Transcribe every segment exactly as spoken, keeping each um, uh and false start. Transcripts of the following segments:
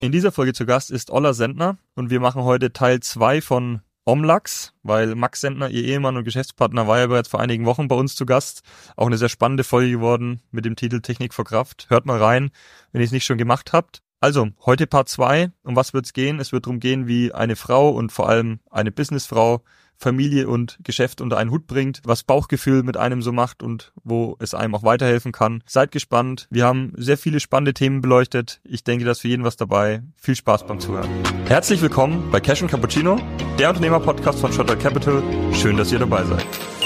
In dieser Folge zu Gast ist Ola Sendner und wir machen heute Teil zwei von Omlux, weil Max Sendner, ihr Ehemann und Geschäftspartner, war ja bereits vor einigen Wochen bei uns zu Gast. Auch eine sehr spannende Folge geworden mit dem Titel Technik vor Kraft. Hört mal rein, wenn ihr es nicht schon gemacht habt. Also, heute Part zwei. Um was wird es gehen? Es wird darum gehen, wie eine Frau und vor allem eine Businessfrau Familie und Geschäft unter einen Hut bringt, was Bauchgefühl mit einem so macht und wo es einem auch weiterhelfen kann. Seid gespannt. Wir haben sehr viele spannende Themen beleuchtet. Ich denke, da ist für jeden was dabei. Viel Spaß beim Zuhören. Herzlich willkommen bei Cash and Cappuccino, der Unternehmerpodcast von Schotter Capital. Schön, dass ihr dabei seid.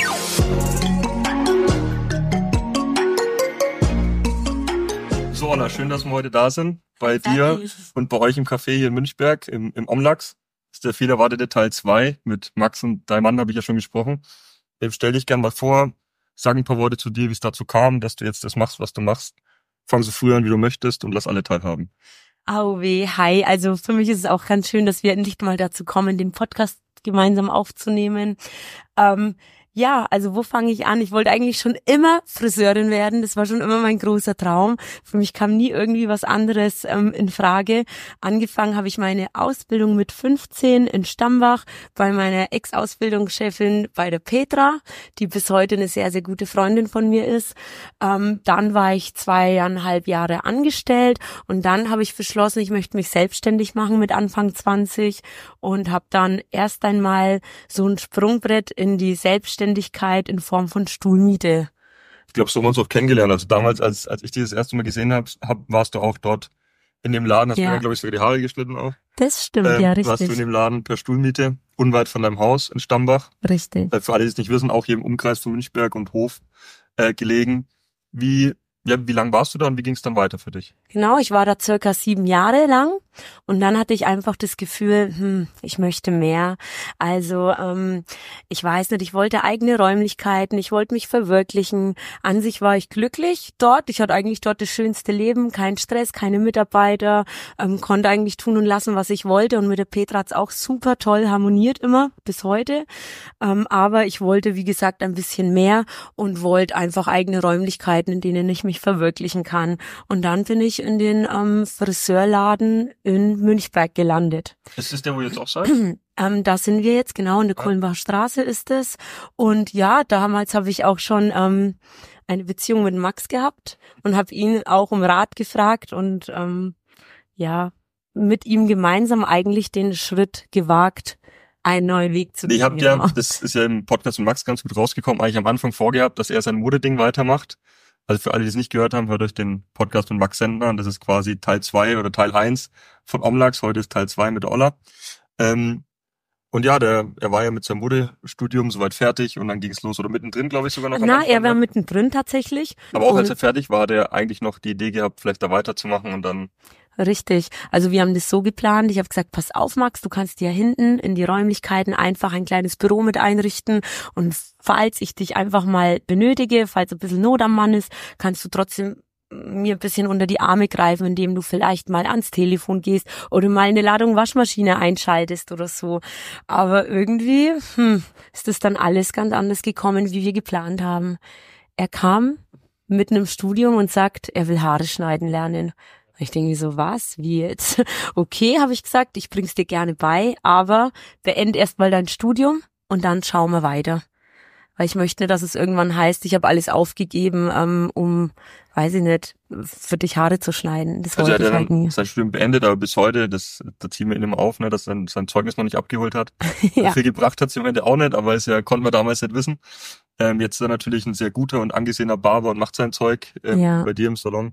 So, Ola, schön, dass wir heute da sind. Bei dir und bei euch im Café hier in Münchberg, im, im Omlux. Das ist der viel erwartete Teil zwei. Mit Max und deinem Mann habe ich ja schon gesprochen. Stell dich gerne mal vor, sag ein paar Worte zu dir, wie es dazu kam, dass du jetzt das machst, was du machst. Fang so früh an, wie du möchtest und lass alle teilhaben. Au weh, hi. Also für mich ist es auch ganz schön, dass wir endlich mal dazu kommen, den Podcast gemeinsam aufzunehmen. Ähm, Ja, also wo fange ich an? Ich wollte eigentlich schon immer Friseurin werden. Das war schon immer mein großer Traum. Für mich kam nie irgendwie was anderes ähm, in Frage. Angefangen habe ich meine Ausbildung mit fünfzehn in Stambach bei meiner Ex-Ausbildungschefin bei der Petra, die bis heute eine sehr, sehr gute Freundin von mir ist. Ähm, dann war ich zweieinhalb Jahre angestellt und dann habe ich beschlossen, ich möchte mich selbstständig machen mit Anfang zwanzig und habe dann erst einmal so ein Sprungbrett in die Selbstständigkeit in Form von Stuhlmiete. Ich glaube, so haben wir uns auch kennengelernt. Also damals, als als ich dich das erste Mal gesehen habe, hab, warst du auch dort in dem Laden. Hast ja. du mir, glaube ich, sogar die Haare geschnitten auch. Das stimmt, ähm, ja, richtig. Warst du in dem Laden per Stuhlmiete, unweit von deinem Haus in Stambach. Richtig. Äh, für alle, die es nicht wissen, auch hier im Umkreis von Münchberg und Hof äh, gelegen. Wie ja, wie lang warst du da und wie ging es dann weiter für dich? Genau, ich war da circa sieben Jahre lang und dann hatte ich einfach das Gefühl, hm, ich möchte mehr. Also ähm, ich weiß nicht, ich wollte eigene Räumlichkeiten, ich wollte mich verwirklichen. An sich war ich glücklich dort. Ich hatte eigentlich dort das schönste Leben, kein Stress, keine Mitarbeiter, ähm, konnte eigentlich tun und lassen, was ich wollte. Und mit der Petra hat's auch super toll harmoniert immer, bis heute. Ähm, aber ich wollte, wie gesagt, ein bisschen mehr und wollte einfach eigene Räumlichkeiten, in denen ich mich verwirklichen kann. Und dann bin ich in den ähm, Friseurladen in Münchberg gelandet. Ist das der, wo ihr jetzt auch seid? ähm, da sind wir jetzt, genau, in der Kulmbach Straße ist es. Und ja, damals habe ich auch schon ähm, eine Beziehung mit Max gehabt und habe ihn auch um Rat gefragt und ähm, ja, mit ihm gemeinsam eigentlich den Schritt gewagt, einen neuen Weg zu gehen. Ich habe ja, das ist ja im Podcast mit Max ganz gut rausgekommen, eigentlich am Anfang vorgehabt, dass er sein Modeding weitermacht. Also für alle, die es nicht gehört haben, hört euch den Podcast mit Max Sendner an. Das ist quasi Teil zwei oder Teil eins von Omlux. Heute ist Teil zwei mit Ola. Ähm, und ja, der, er war ja mit seinem Modestudium soweit fertig und dann ging es los. Oder mittendrin, glaube ich, sogar noch. Na, er war mittendrin tatsächlich. Aber auch als er fertig war, hat er eigentlich noch die Idee gehabt, vielleicht da weiterzumachen und dann... Richtig. Also wir haben das so geplant. Ich habe gesagt, pass auf, Max, du kannst dir hinten in die Räumlichkeiten einfach ein kleines Büro mit einrichten und falls ich dich einfach mal benötige, falls ein bisschen Not am Mann ist, kannst du trotzdem mir ein bisschen unter die Arme greifen, indem du vielleicht mal ans Telefon gehst oder mal eine Ladung Waschmaschine einschaltest oder so. Aber irgendwie hm, ist das dann alles ganz anders gekommen, wie wir geplant haben. Er kam mitten im Studium und sagt, er will Haare schneiden lernen. Ich denke mir so, was, wie jetzt? Okay, habe ich gesagt, ich bring's dir gerne bei, aber beende erst mal dein Studium und dann schauen wir weiter. Weil ich möchte, dass es irgendwann heißt, ich habe alles aufgegeben, ähm, um, weiß ich nicht, für dich Haare zu schneiden. Das also wollte er ich hat halt dann nie. sein Studium beendet, aber bis heute, das, da ziehen wir ihn immer auf, ne, dass er sein Zeugnis noch nicht abgeholt hat. Ja. Viel gebracht hat es im Ende auch nicht, aber es ja, konnten wir damals nicht wissen. Ähm, jetzt ist er natürlich ein sehr guter und angesehener Barber und macht sein Zeug ähm, Ja. bei dir im Salon.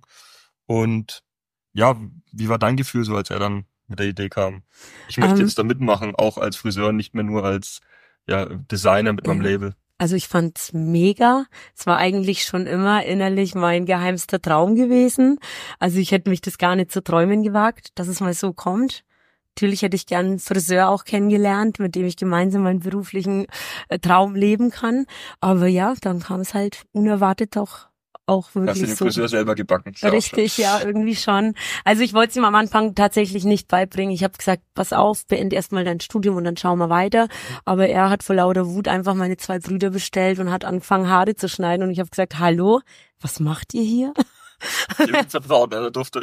Und ja, wie war dein Gefühl so, als er dann mit der Idee kam? Ich möchte Ähm, jetzt da mitmachen, auch als Friseur, nicht mehr nur als ja, Designer mit meinem Ja. Label. Also ich fand's mega. Es war eigentlich schon immer innerlich mein geheimster Traum gewesen. Also ich hätte mich das gar nicht zu träumen gewagt, dass es mal so kommt. Natürlich hätte ich gern einen Friseur auch kennengelernt, mit dem ich gemeinsam meinen beruflichen äh, Traum leben kann. Aber ja, dann kam es halt unerwartet doch auch Hast du wirklich den so. Friseur selber gebacken? Ist ja auch Richtig, schön. ja, irgendwie schon. Also ich wollte es ihm am Anfang tatsächlich nicht beibringen. Ich habe gesagt, pass auf, beende erstmal dein Studium und dann schauen wir weiter. Aber er hat vor lauter Wut einfach meine zwei Brüder bestellt und hat angefangen, Haare zu schneiden. Und ich habe gesagt, hallo, was macht ihr hier? Ich hab ihn vertraut, er durfte üben.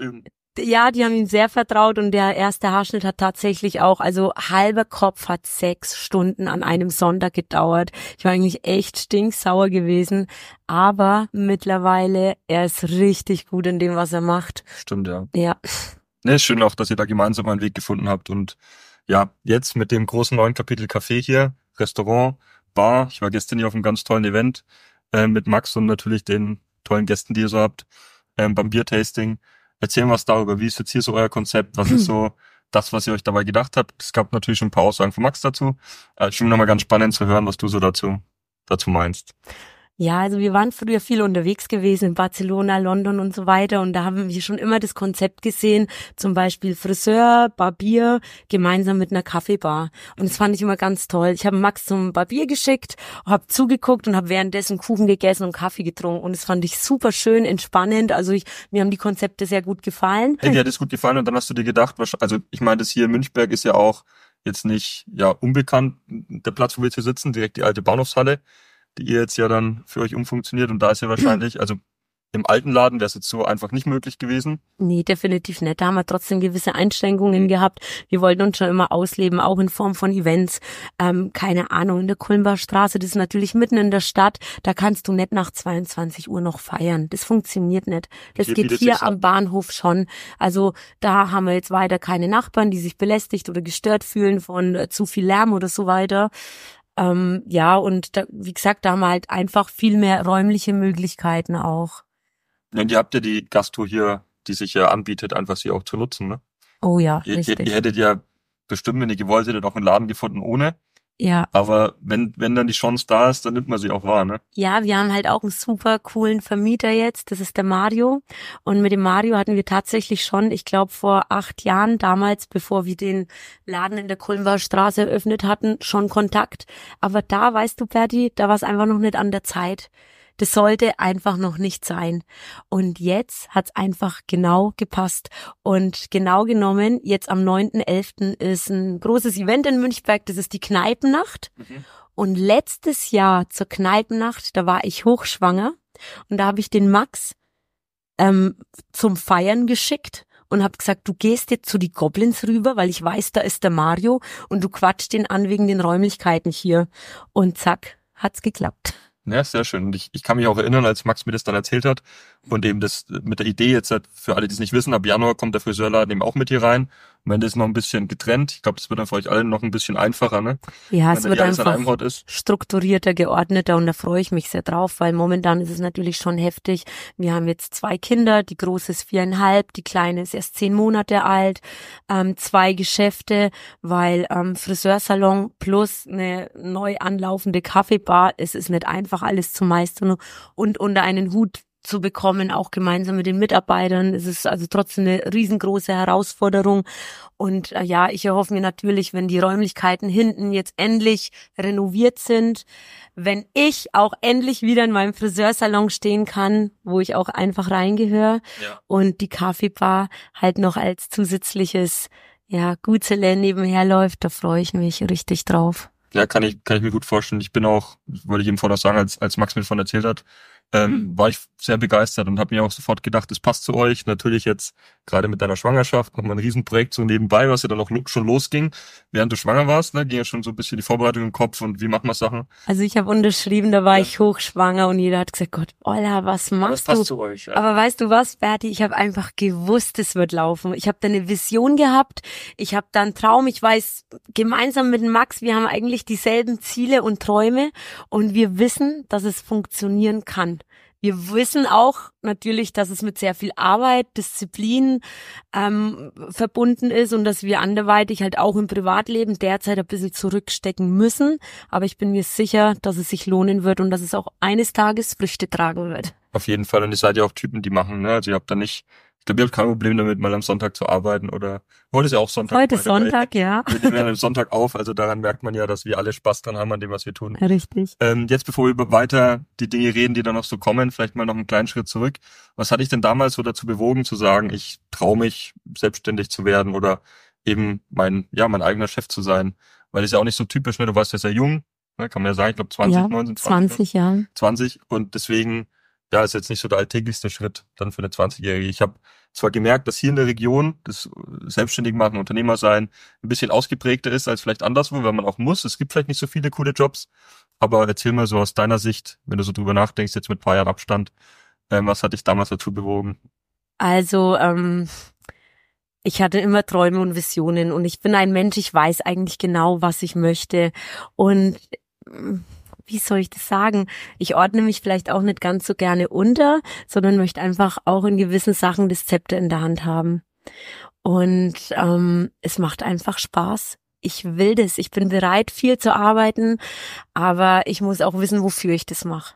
Ja, die haben ihm sehr vertraut und der erste Haarschnitt hat tatsächlich auch, also halber Kopf hat sechs Stunden an einem Sonntag gedauert. Ich war eigentlich echt stinksauer gewesen, aber mittlerweile, er ist richtig gut in dem, was er macht. Stimmt, ja. Ja. Ne, ist schön auch, dass ihr da gemeinsam einen Weg gefunden habt und ja, jetzt mit dem großen neuen Kapitel Café hier, Restaurant, Bar. Ich war gestern hier auf einem ganz tollen Event äh, mit Max und natürlich den tollen Gästen, die ihr so habt, ähm, beim Biertasting. Erzählen was darüber, wie ist jetzt hier so euer Konzept, was ist so das, was ihr euch dabei gedacht habt. Es gab natürlich schon ein paar Aussagen von Max dazu. Äh, schon nochmal ganz spannend zu hören, was du so dazu, dazu meinst. Ja, also wir waren früher viel unterwegs gewesen in Barcelona, London und so weiter und da haben wir schon immer das Konzept gesehen, zum Beispiel Friseur, Barbier, gemeinsam mit einer Kaffeebar und das fand ich immer ganz toll. Ich habe Max zum Barbier geschickt, habe zugeguckt und habe währenddessen Kuchen gegessen und Kaffee getrunken und das fand ich super schön, entspannend, also ich, mir haben die Konzepte sehr gut gefallen. Hey, dir hat es gut gefallen und dann hast du dir gedacht, also ich meine, das hier in Münchberg ist ja auch jetzt nicht ja unbekannt, der Platz, wo wir jetzt hier sitzen, direkt die alte Bahnhofshalle, die ihr jetzt ja dann für euch umfunktioniert und da ist ja wahrscheinlich, also im alten Laden wäre es jetzt so einfach nicht möglich gewesen. Nee, definitiv nicht. Da haben wir trotzdem gewisse Einschränkungen gehabt. Wir wollten uns schon immer ausleben, auch in Form von Events. Ähm, keine Ahnung, in der Kulmbauer Straße, das ist natürlich mitten in der Stadt, da kannst du nicht nach zweiundzwanzig Uhr noch feiern. Das funktioniert nicht. Das Hier geht bietet hier sich's am an. Bahnhof schon. Also da haben wir jetzt weiter keine Nachbarn, die sich belästigt oder gestört fühlen von äh, zu viel Lärm oder so weiter. Ähm, ja, und da, wie gesagt, da haben wir halt einfach viel mehr räumliche Möglichkeiten auch. Ja, und ihr habt ja die Gastro hier, die sich ja anbietet, einfach sie auch zu nutzen, ne? Oh ja, Ihr, ihr, richtig. ihr hättet ja bestimmt, wenn ihr gewollt hättet, auch einen Laden gefunden ohne. Ja. Aber wenn, wenn dann die Chance da ist, dann nimmt man sie auch wahr, ne? Ja, wir haben halt auch einen super coolen Vermieter jetzt, das ist der Mario. Und mit dem Mario hatten wir tatsächlich schon, ich glaube vor acht Jahren damals, bevor wir den Laden in der Kulmbauer Straße eröffnet hatten, schon Kontakt. Aber da, weißt du, Berti, da war es einfach noch nicht an der Zeit. Das sollte einfach noch nicht sein. Und jetzt hat's einfach genau gepasst. Und genau genommen, jetzt am neunten elften ist ein großes Event in Münchberg, das ist die Kneipennacht. Mhm. Und letztes Jahr zur Kneipennacht, da war ich hochschwanger und da habe ich den Max ähm, zum Feiern geschickt und habe gesagt, du gehst jetzt zu die Goblins rüber, weil ich weiß, da ist der Mario und du quatscht den an wegen den Räumlichkeiten hier. Und zack, hat's geklappt. Ja, sehr schön. Und ich, ich kann mich auch erinnern, als Max mir das dann erzählt hat und eben das mit der Idee jetzt halt für alle, die es nicht wissen, ab Januar kommt der Friseurladen eben auch mit hier rein. Und wenn das noch ein bisschen getrennt, ich glaube, das wird dann für euch alle noch ein bisschen einfacher, ne? Ja, Wenn es dann wird alles an einem einfach Ort ist. strukturierter, geordneter und da freue ich mich sehr drauf, weil momentan ist es natürlich schon heftig. Wir haben jetzt zwei Kinder, die große ist viereinhalb, die kleine ist erst zehn Monate alt, ähm, zwei Geschäfte, weil ähm, Friseursalon plus eine neu anlaufende Kaffeebar, es ist nicht einfach alles zu meistern und unter einen Hut zu bekommen, auch gemeinsam mit den Mitarbeitern. Es ist also trotzdem eine riesengroße Herausforderung. Und äh, ja, ich erhoffe mir natürlich, wenn die Räumlichkeiten hinten jetzt endlich renoviert sind, wenn ich auch endlich wieder in meinem Friseursalon stehen kann, wo ich auch einfach reingehöre Ja. und die Kaffeebar halt noch als zusätzliches ja Gutzele nebenher läuft, da freue ich mich richtig drauf. Ja, kann ich, kann ich mir gut vorstellen. Ich bin auch, wollte ich eben vorher sagen, als, als Max mir davon erzählt hat, ähm, war ich sehr begeistert und habe mir auch sofort gedacht, das passt zu euch. Natürlich jetzt gerade mit deiner Schwangerschaft nochmal ein Riesenprojekt so nebenbei, was ja dann auch lo- schon losging, während du schwanger warst, ne, ging ja schon so ein bisschen die Vorbereitung im Kopf und wie macht man Sachen. Also ich habe unterschrieben, da war Ja. ich hochschwanger und jeder hat gesagt, Gott, Ola, was Aber das machst passt du? zu euch. Ja. Aber weißt du was, Berti, ich habe einfach gewusst, es wird laufen. Ich habe da eine Vision gehabt, ich habe da einen Traum, ich weiß, gemeinsam mit dem Max, wir haben eigentlich dieselben Ziele und Träume und wir wissen, dass es funktionieren kann. Wir wissen auch natürlich, dass es mit sehr viel Arbeit, Disziplin ähm, verbunden ist und dass wir anderweitig halt auch im Privatleben derzeit ein bisschen zurückstecken müssen. Aber ich bin mir sicher, dass es sich lohnen wird und dass es auch eines Tages Früchte tragen wird. Auf jeden Fall. Und ihr seid ja auch Typen, die machen, ne? Also ihr habt da nicht, ich glaube, ihr habt kein Problem damit, mal am Sonntag zu arbeiten oder heute ist ja auch Sonntag. Heute by the way. Sonntag, ja. Wir nehmen ja am Sonntag auf, also daran merkt man ja, dass wir alle Spaß dran haben an dem, was wir tun. Richtig. Ähm, jetzt, bevor wir über weiter die Dinge reden, die da noch so kommen, vielleicht mal noch einen kleinen Schritt zurück. Was hat dich denn damals so dazu bewogen, zu sagen, ich traue mich, selbstständig zu werden oder eben mein, ja, mein eigener Chef zu sein? Weil das ist ja auch nicht so typisch, ne? Du warst ja sehr jung, ne? Kann man ja sagen, ich glaube zwanzig, Ja, neunzehn, zwanzig Jahre. zwanzig und deswegen, ja, ist jetzt nicht so der alltäglichste Schritt dann für eine zwanzigjährige. Ich habe zwar gemerkt, dass hier in der Region das selbstständig machen, Unternehmer sein, ein bisschen ausgeprägter ist als vielleicht anderswo, weil man auch muss. Es gibt vielleicht nicht so viele coole Jobs, aber erzähl mal so aus deiner Sicht, wenn du so drüber nachdenkst, jetzt mit ein paar Jahren Abstand, ähm, was hat dich damals dazu bewogen? Also, ähm, ich hatte immer Träume und Visionen und ich bin ein Mensch, ich weiß eigentlich genau, was ich möchte. Und wie soll ich das sagen? Ich ordne mich vielleicht auch nicht ganz so gerne unter, sondern möchte einfach auch in gewissen Sachen das Zepter in der Hand haben. Und ähm, es macht einfach Spaß. Ich will das. Ich bin bereit, viel zu arbeiten, aber ich muss auch wissen, wofür ich das mache.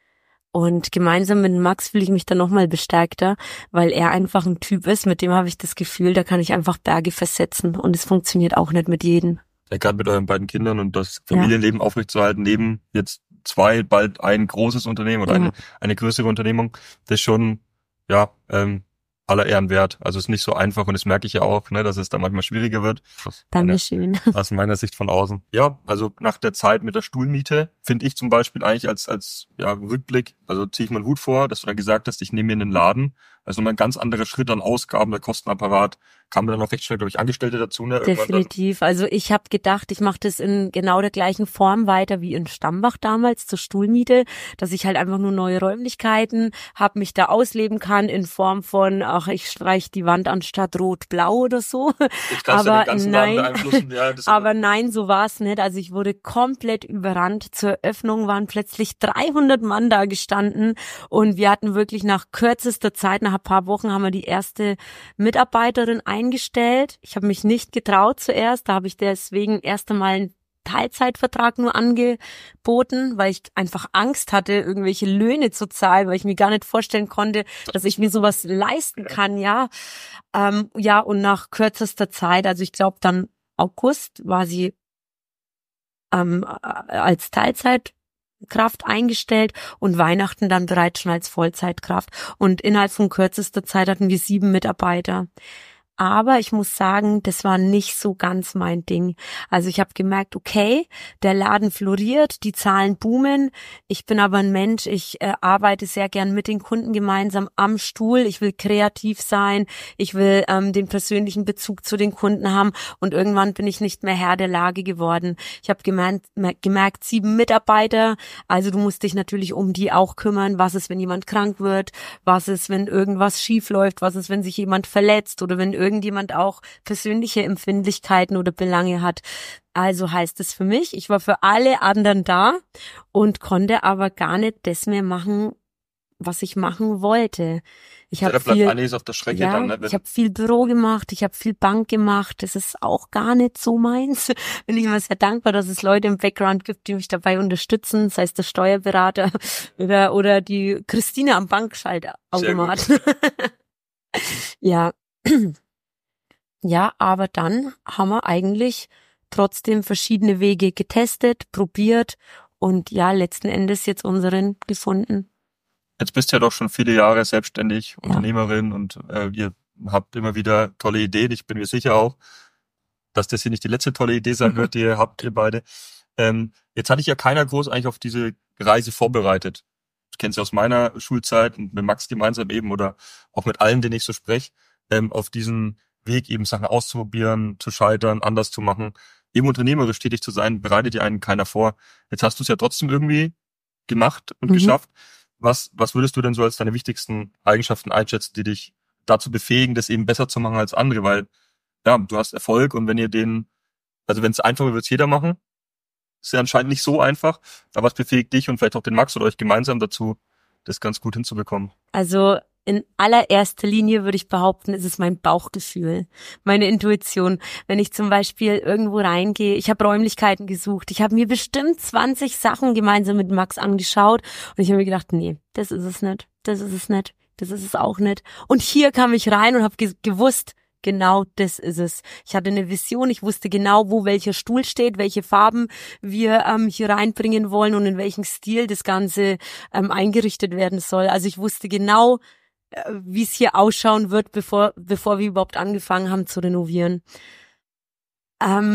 Und gemeinsam mit Max fühle ich mich dann nochmal bestärkter, weil er einfach ein Typ ist, mit dem habe ich das Gefühl, da kann ich einfach Berge versetzen und es funktioniert auch nicht mit jedem. Ja, gerade mit euren beiden Kindern und das Familienleben ja. aufrechtzuerhalten, neben jetzt zwei, bald ein großes Unternehmen oder ja. eine, eine größere Unternehmung, das ist schon, ja, ähm, aller Ehren wert. Also es ist nicht so einfach und das merke ich ja auch, ne, dass es da manchmal schwieriger wird. Dankeschön. Aus meiner Sicht von außen. Ja, also nach der Zeit mit der Stuhlmiete finde ich zum Beispiel eigentlich als als ja Rückblick, also ziehe ich meinen Hut vor, dass du da gesagt hast, ich nehme mir einen Laden. Also nochmal ein ganz anderer Schritt an Ausgaben, der Kostenapparat. Kamen dann auch recht schnell, glaube ich, Angestellte dazu. Ne? Definitiv. Also ich habe gedacht, ich mache das in genau der gleichen Form weiter wie in Stambach damals zur Stuhlmiete, dass ich halt einfach nur neue Räumlichkeiten habe, mich da ausleben kann in Form von, ach, ich streiche die Wand anstatt rot-blau oder so. Ich kann aber ja den ganzen nein, Laden beeinflussen. Ja, das aber nein, so war es nicht. Also ich wurde komplett überrannt. Zur Eröffnung waren plötzlich dreihundert Mann da gestanden und wir hatten wirklich nach kürzester Zeit, nach ein paar Wochen haben wir die erste Mitarbeiterin eingestellt. Ich habe mich nicht getraut zuerst, da habe ich deswegen erst einmal einen Teilzeitvertrag nur angeboten, weil ich einfach Angst hatte, irgendwelche Löhne zu zahlen, weil ich mir gar nicht vorstellen konnte, dass ich mir sowas leisten kann, ja. Ähm, ja, und nach kürzester Zeit, also ich glaube dann August war sie ähm, als Teilzeit Kraft eingestellt und Weihnachten dann bereits schon als Vollzeitkraft. Und innerhalb von kürzester Zeit hatten wir sieben Mitarbeiter. Aber ich muss sagen, das war nicht so ganz mein Ding. Also ich habe gemerkt, okay, der Laden floriert, die Zahlen boomen. Ich bin aber ein Mensch, ich äh, arbeite sehr gern mit den Kunden gemeinsam am Stuhl. Ich will kreativ sein, ich will ähm, den persönlichen Bezug zu den Kunden haben. Und irgendwann bin ich nicht mehr Herr der Lage geworden. Ich habe gemerkt, gemerkt, sieben Mitarbeiter. Also du musst dich natürlich um die auch kümmern. Was ist, wenn jemand krank wird? Was ist, wenn irgendwas schief läuft? Was ist, wenn sich jemand verletzt oder wenn irgendjemand auch persönliche Empfindlichkeiten oder Belange hat. Also heißt es für mich, ich war für alle anderen da und konnte aber gar nicht das mehr machen, was ich machen wollte. Ich habe viel, auf der Strecke ja, dann, ne? ich habe viel Büro gemacht, ich habe viel Bank gemacht. Das ist auch gar nicht so meins. Bin ich immer sehr dankbar, dass es Leute im Background gibt, die mich dabei unterstützen, sei es der Steuerberater oder oder die Christine am Bankschaltautomat. Ja. Ja, aber dann haben wir eigentlich trotzdem verschiedene Wege getestet, probiert und ja, letzten Endes jetzt unseren gefunden. Jetzt bist du ja doch schon viele Jahre selbstständig, ja. Unternehmerin und äh, ihr habt immer wieder tolle Ideen. Ich bin mir sicher auch, dass das hier nicht die letzte tolle Idee sein wird, die ihr habt, ihr beide. Ähm, jetzt hatte ich ja keiner groß eigentlich auf diese Reise vorbereitet. Du kennst ja aus meiner Schulzeit und mit Max gemeinsam eben oder auch mit allen, denen ich so spreche, ähm, auf diesen Weg eben Sachen auszuprobieren, zu scheitern, anders zu machen. Eben unternehmerisch tätig zu sein, bereitet dir einen keiner vor. Jetzt hast du es ja trotzdem irgendwie gemacht und mhm. geschafft. Was, was würdest du denn so als deine wichtigsten Eigenschaften einschätzen, die dich dazu befähigen, das eben besser zu machen als andere? Weil, ja, du hast Erfolg und wenn ihr den, also wenn es einfacher wird, jeder machen, ist ja anscheinend nicht so einfach. Aber was befähigt dich und vielleicht auch den Max oder euch gemeinsam dazu, das ganz gut hinzubekommen? Also, in allererster Linie würde ich behaupten, ist es mein Bauchgefühl, meine Intuition. Wenn ich zum Beispiel irgendwo reingehe, ich habe Räumlichkeiten gesucht, ich habe mir bestimmt zwanzig Sachen gemeinsam mit Max angeschaut und ich habe mir gedacht, nee, das ist es nicht, das ist es nicht, das ist es auch nicht. Und hier kam ich rein und habe ge- gewusst, genau das ist es. Ich hatte eine Vision, ich wusste genau, wo welcher Stuhl steht, welche Farben wir ähm, hier reinbringen wollen und in welchem Stil das Ganze ähm, eingerichtet werden soll. Also ich wusste genau, wie es hier ausschauen wird, bevor bevor wir überhaupt angefangen haben zu renovieren. Ähm,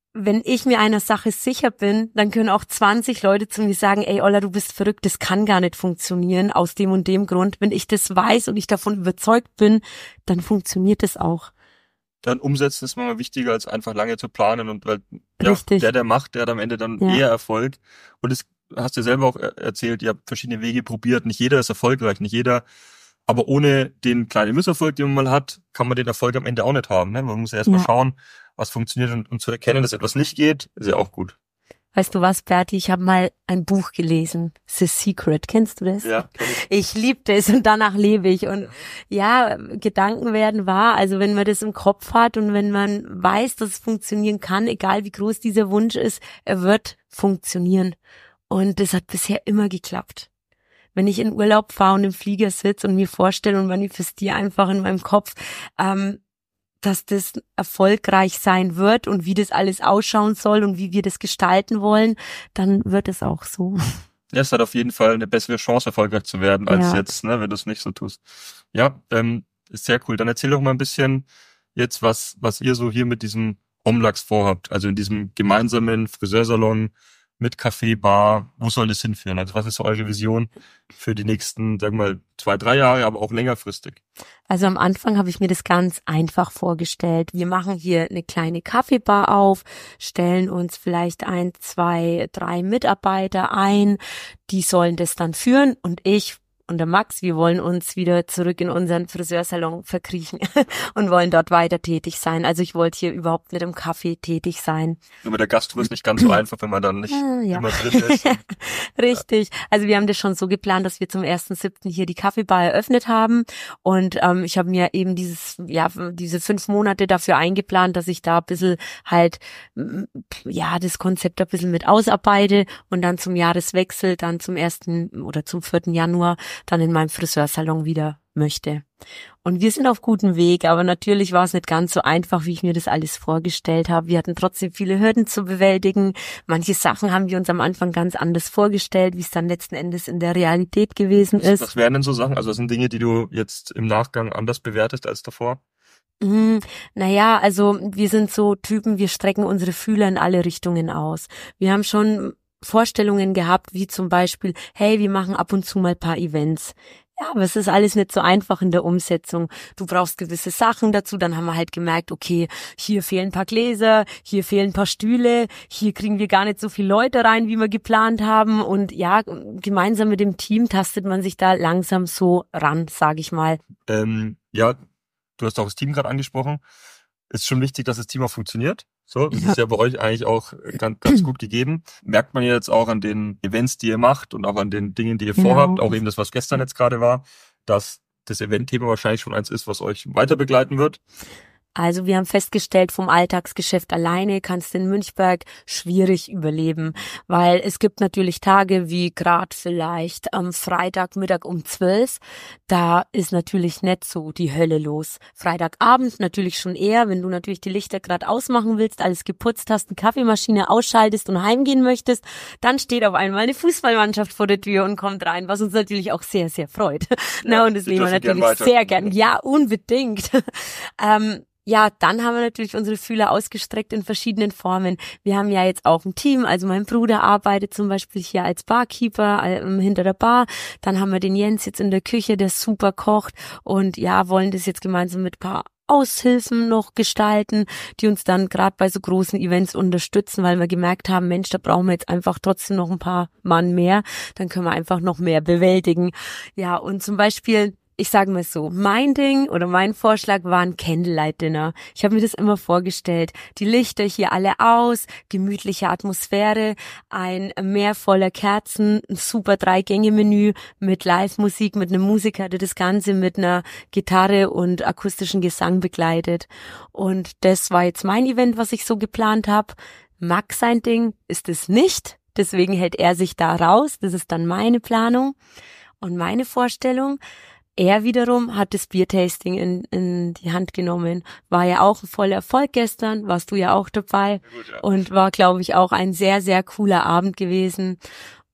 wenn ich mir einer Sache sicher bin, dann können auch zwanzig Leute zu mir sagen, ey Olla, du bist verrückt, das kann gar nicht funktionieren aus dem und dem Grund. Wenn ich das weiß und ich davon überzeugt bin, dann funktioniert es auch. Dann umsetzen ist manchmal wichtiger, als einfach lange zu planen und weil ja, Richtig. der, der macht, der hat am Ende dann Ja. eher Erfolg. Und das hast du ja selber auch erzählt, ihr habt verschiedene Wege probiert, nicht jeder ist erfolgreich, nicht jeder, aber ohne den kleinen Misserfolg, den man mal hat, kann man den Erfolg am Ende auch nicht haben. Ne? Man muss ja erstmal Ja. schauen, was funktioniert und, und zu erkennen, dass etwas nicht geht, ist ja auch gut. Weißt du was, Berti, ich habe mal ein Buch gelesen, The Secret, kennst du das? Ja, kenn Ich ich. liebe das und danach lebe ich. Und ja, Gedanken werden wahr. Also wenn man das im Kopf hat und wenn man weiß, dass es funktionieren kann, egal wie groß dieser Wunsch ist, er wird funktionieren. Und das hat bisher immer geklappt. Wenn ich in Urlaub fahre und im Flieger sitze und mir vorstelle und manifestiere einfach in meinem Kopf, ähm, dass das erfolgreich sein wird und wie das alles ausschauen soll und wie wir das gestalten wollen, dann wird es auch so. Ja, es hat auf jeden Fall eine bessere Chance, erfolgreich zu werden, als Ja. jetzt, ne, wenn du es nicht so tust. Ja, ähm, ist sehr cool. Dann erzähl doch mal ein bisschen jetzt, was, was ihr so hier mit diesem Omlux vorhabt. Also in diesem gemeinsamen Friseursalon mit Café, Bar. Wo soll das hinführen? Also was ist so eure Vision für die nächsten, sagen wir mal, zwei, drei Jahre, aber auch längerfristig? Also am Anfang habe ich mir das ganz einfach vorgestellt. Wir machen hier eine kleine Kaffeebar auf, stellen uns vielleicht ein, zwei, drei Mitarbeiter ein, die sollen das dann führen und ich und der Max, wir wollen uns wieder zurück in unseren Friseursalon verkriechen und wollen dort weiter tätig sein. Also ich wollte hier überhaupt nicht im Kaffee tätig sein. Nur mit der Gastro ist nicht ganz so einfach, wenn man dann nicht Ah, ja. immer drin ist. Richtig. Also wir haben das schon so geplant, dass wir zum ersten siebten hier die Kaffeebar eröffnet haben und ähm, ich habe mir eben dieses, ja, diese fünf Monate dafür eingeplant, dass ich da ein bisschen halt, m, ja, das Konzept ein bisschen mit ausarbeite und dann zum Jahreswechsel, dann zum ersten oder zum vierten Januar dann in meinem Friseursalon wieder möchte. Und wir sind auf gutem Weg, aber natürlich war es nicht ganz so einfach, wie ich mir das alles vorgestellt habe. Wir hatten trotzdem viele Hürden zu bewältigen. Manche Sachen haben wir uns am Anfang ganz anders vorgestellt, wie es dann letzten Endes in der Realität gewesen ist. Was wären denn so Sachen? Also das sind Dinge, die du jetzt im Nachgang anders bewertest als davor? Mm, naja, also wir sind so Typen, wir strecken unsere Fühler in alle Richtungen aus. Wir haben schon Vorstellungen gehabt, wie zum Beispiel, hey, wir machen ab und zu mal ein paar Events. Ja, aber es ist alles nicht so einfach in der Umsetzung. Du brauchst gewisse Sachen dazu. Dann haben wir halt gemerkt, okay, hier fehlen ein paar Gläser, hier fehlen ein paar Stühle, hier kriegen wir gar nicht so viele Leute rein, wie wir geplant haben. Und ja, gemeinsam mit dem Team tastet man sich da langsam so ran, sage ich mal. Ähm, ja, du hast auch das Team gerade angesprochen. Ist schon wichtig, dass das Team auch funktioniert. So, das Ja. ist ja bei euch eigentlich auch ganz, ganz gut gegeben. Merkt man ja jetzt auch an den Events, die ihr macht und auch an den Dingen, die ihr Genau. vorhabt, auch eben das, was gestern jetzt gerade war, dass das Event-Thema wahrscheinlich schon eins ist, was euch weiter begleiten wird. Also wir haben festgestellt, vom Alltagsgeschäft alleine kannst du in Münchberg schwierig überleben, weil es gibt natürlich Tage wie gerade vielleicht am Freitagmittag um zwölf, da ist natürlich nicht so die Hölle los. Freitagabend natürlich schon eher, wenn du natürlich die Lichter gerade ausmachen willst, alles geputzt hast, eine Kaffeemaschine ausschaltest und heimgehen möchtest, dann steht auf einmal eine Fußballmannschaft vor der Tür und kommt rein, was uns natürlich auch sehr, sehr freut. Ja, Na, und das wir nehmen wir dürfen gern natürlich weiter. sehr gern. Ja, unbedingt. ähm, Ja, dann haben wir natürlich unsere Fühler ausgestreckt in verschiedenen Formen. Wir haben ja jetzt auch ein Team, also mein Bruder arbeitet zum Beispiel hier als Barkeeper äh, hinter der Bar. Dann haben wir den Jens jetzt in der Küche, der super kocht und ja, wollen das jetzt gemeinsam mit ein paar Aushilfen noch gestalten, die uns dann gerade bei so großen Events unterstützen, weil wir gemerkt haben, Mensch, da brauchen wir jetzt einfach trotzdem noch ein paar Mann mehr, dann können wir einfach noch mehr bewältigen. Ja, und zum Beispiel, ich sage mal so, mein Ding oder mein Vorschlag war ein Candlelight-Dinner. Ich habe mir das immer vorgestellt. Die Lichter hier alle aus, gemütliche Atmosphäre, ein Meer voller Kerzen, ein super Drei-Gänge-Menü mit Live-Musik, mit einem Musiker, der das Ganze mit einer Gitarre und akustischen Gesang begleitet. Und das war jetzt mein Event, was ich so geplant habe. Max sein Ding ist es nicht, deswegen hält er sich da raus. Das ist dann meine Planung und meine Vorstellung. Er wiederum hat das Biertasting in, in die Hand genommen. War ja auch ein voller Erfolg gestern, warst du ja auch dabei. Gut, ja. Und war, glaube ich, auch ein sehr, sehr cooler Abend gewesen.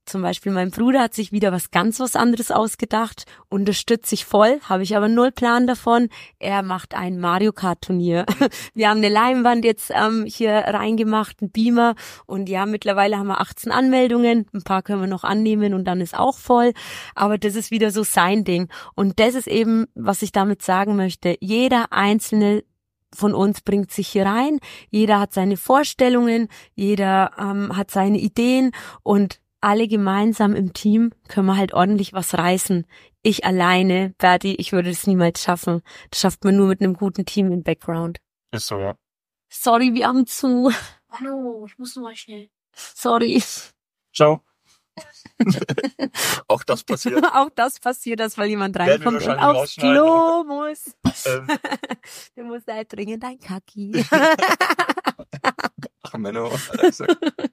zum Beispiel mein Bruder hat sich wieder was ganz was anderes ausgedacht, unterstütze ich voll, habe ich aber null Plan davon. Er macht ein Mario Kart Turnier. Wir haben eine Leinwand jetzt ähm, hier reingemacht, einen Beamer und ja, mittlerweile haben wir achtzehn Anmeldungen, ein paar können wir noch annehmen und dann ist auch voll, aber das ist wieder so sein Ding und das ist eben, was ich damit sagen möchte, jeder einzelne von uns bringt sich hier rein, jeder hat seine Vorstellungen, jeder ähm, hat seine Ideen und alle gemeinsam im Team können wir halt ordentlich was reißen. Ich alleine, Berti, ich würde das niemals schaffen. Das schafft man nur mit einem guten Team im Background. Ist so, ja. Sorry, wir haben zu. Hallo, ich muss nur mal schnell. Sorry. Ciao. Auch das passiert. Auch das passiert, dass mal jemand Werden wir reinkommt und wahrscheinlich aufs rausschneiden, Klo muss. Ähm, Du musst halt dringend dein Kacki. ach, Menno. Also,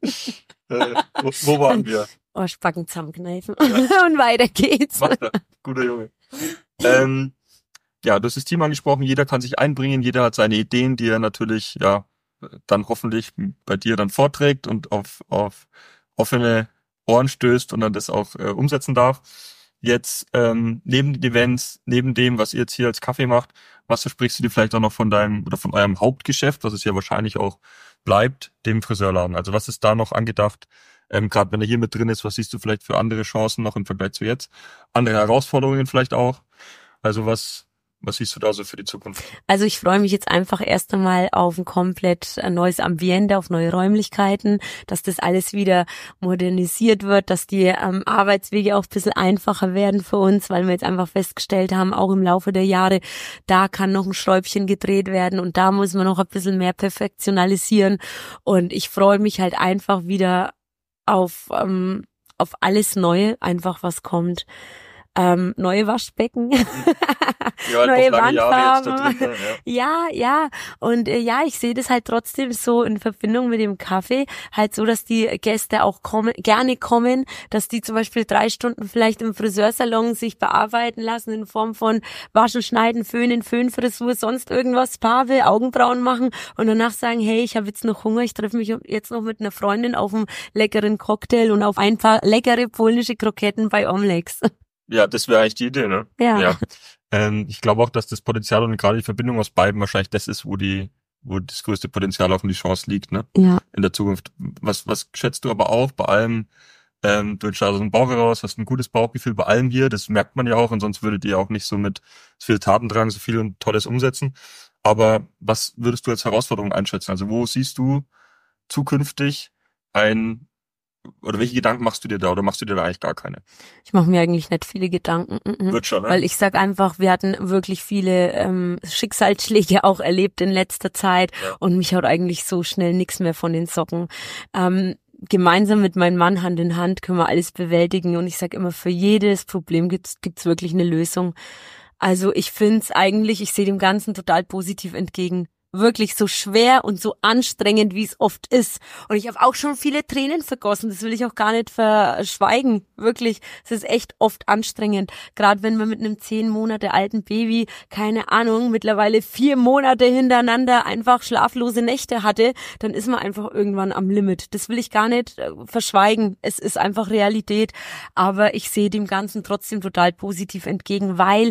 äh, wo, wo waren wir? Oh, Spacken zusammenkneifen. Und weiter geht's. Macht er. Guter Junge. Ähm, ja, du hast das Team angesprochen. Jeder kann sich einbringen. Jeder hat seine Ideen, die er natürlich, ja, dann hoffentlich bei dir dann vorträgt und auf, auf offene Ohren stößt und dann das auch äh, umsetzen darf. Jetzt ähm, neben den Events, neben dem, was ihr jetzt hier als Kaffee macht, was versprichst du dir vielleicht auch noch von deinem oder von eurem Hauptgeschäft, was es ja wahrscheinlich auch bleibt, dem Friseurladen? Also was ist da noch angedacht? Ähm, gerade wenn er hier mit drin ist, was siehst du vielleicht für andere Chancen noch im Vergleich zu jetzt? Andere Herausforderungen vielleicht auch? Also was was siehst du da so für die Zukunft? Also ich freue mich jetzt einfach erst einmal auf ein komplett neues Ambiente, auf neue Räumlichkeiten, dass das alles wieder modernisiert wird, dass die ähm, Arbeitswege auch ein bisschen einfacher werden für uns, weil wir jetzt einfach festgestellt haben, auch im Laufe der Jahre, da kann noch ein Schräubchen gedreht werden und da muss man noch ein bisschen mehr perfektionalisieren und ich freue mich halt einfach wieder auf ähm, auf alles Neue, einfach was kommt. Ähm, neue Waschbecken, Ja, neue noch lange Jahre jetzt da Wandfarben. drin, ja. Ja, ja. Und äh, ja, ich sehe das halt trotzdem so in Verbindung mit dem Kaffee, halt so, dass die Gäste auch kommen, gerne kommen, dass die zum Beispiel drei Stunden vielleicht im Friseursalon sich bearbeiten lassen in Form von Waschen, Schneiden, Föhnen, Föhnfrisur, sonst irgendwas, Farbe, Augenbrauen machen und danach sagen, hey, ich habe jetzt noch Hunger, ich treffe mich jetzt noch mit einer Freundin auf einen leckeren Cocktail und auf ein paar leckere polnische Kroketten bei Omlex. Ja, das wäre eigentlich die Idee, ne? Ja. ja. Ähm, ich glaube auch, dass das Potenzial und gerade die Verbindung aus beiden wahrscheinlich das ist, wo die, wo das größte Potenzial auch und die Chance liegt, ne? Ja. In der Zukunft. Was, was schätzt du aber auch bei allem, ähm, du entscheidest aus dem Bauch heraus, hast ein gutes Bauchgefühl bei allem hier, das merkt man ja auch und sonst würdet ihr auch nicht so mit viel Tatendrang so viel und Tolles umsetzen. Aber was würdest du als Herausforderung einschätzen? Also wo siehst du zukünftig ein oder welche Gedanken machst du dir da oder machst du dir da eigentlich gar keine? Ich mache mir eigentlich nicht viele Gedanken. Mhm. Wird schon, ne? Weil ich sag einfach, wir hatten wirklich viele ähm, Schicksalsschläge auch erlebt in letzter Zeit Ja. und mich haut eigentlich so schnell nichts mehr von den Socken. Ähm, gemeinsam mit meinem Mann Hand in Hand können wir alles bewältigen und ich sag immer, für jedes Problem gibt's gibt's wirklich eine Lösung. Also ich find's eigentlich, ich sehe dem Ganzen total positiv entgegen. Wirklich so schwer und so anstrengend, wie es oft ist. Und ich habe auch schon viele Tränen vergossen, das will ich auch gar nicht verschweigen. Wirklich, es ist echt oft anstrengend. Gerade wenn man mit einem zehn Monate alten Baby, keine Ahnung, mittlerweile vier Monate hintereinander einfach schlaflose Nächte hatte, dann ist man einfach irgendwann am Limit. Das will ich gar nicht äh, verschweigen. Es ist einfach Realität. Aber ich sehe dem Ganzen trotzdem total positiv entgegen, weil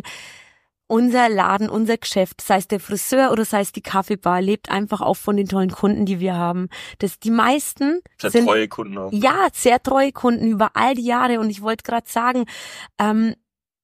unser Laden, unser Geschäft, sei es der Friseur oder sei es die Kaffeebar, lebt einfach auch von den tollen Kunden, die wir haben. Das, die meisten Sehr sind treue Kunden auch. ja sehr treue Kunden über all die Jahre. Und ich wollte gerade sagen, ähm,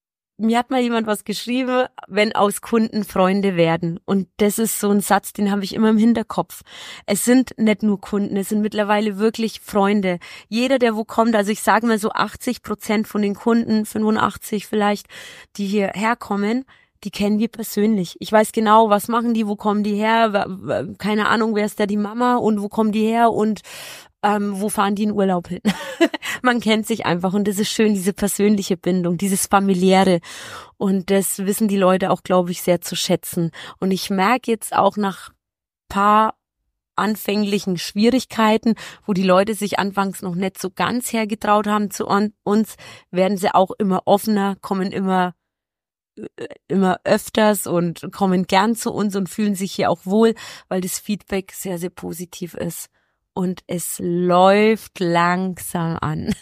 mir hat mal jemand was geschrieben, wenn aus Kunden Freunde werden. Und das ist so ein Satz, den habe ich immer im Hinterkopf. Es sind nicht nur Kunden, es sind mittlerweile wirklich Freunde. Jeder, der wo kommt, also ich sage mal so achtzig Prozent von den Kunden, fünfundachtzig vielleicht, die hierher kommen, die kennen wir persönlich. Ich weiß genau, was machen die, wo kommen die her, keine Ahnung, wer ist da die Mama und wo kommen die her und ähm, wo fahren die in Urlaub hin. Man kennt sich einfach und das ist schön, diese persönliche Bindung, dieses familiäre und das wissen die Leute auch, glaube ich, sehr zu schätzen. Und ich merke jetzt auch nach paar anfänglichen Schwierigkeiten, wo die Leute sich anfangs noch nicht so ganz hergetraut haben zu uns, werden sie auch immer offener, kommen immer immer öfters und kommen gern zu uns und fühlen sich hier auch wohl, weil das Feedback sehr, sehr positiv ist. Und es läuft langsam an.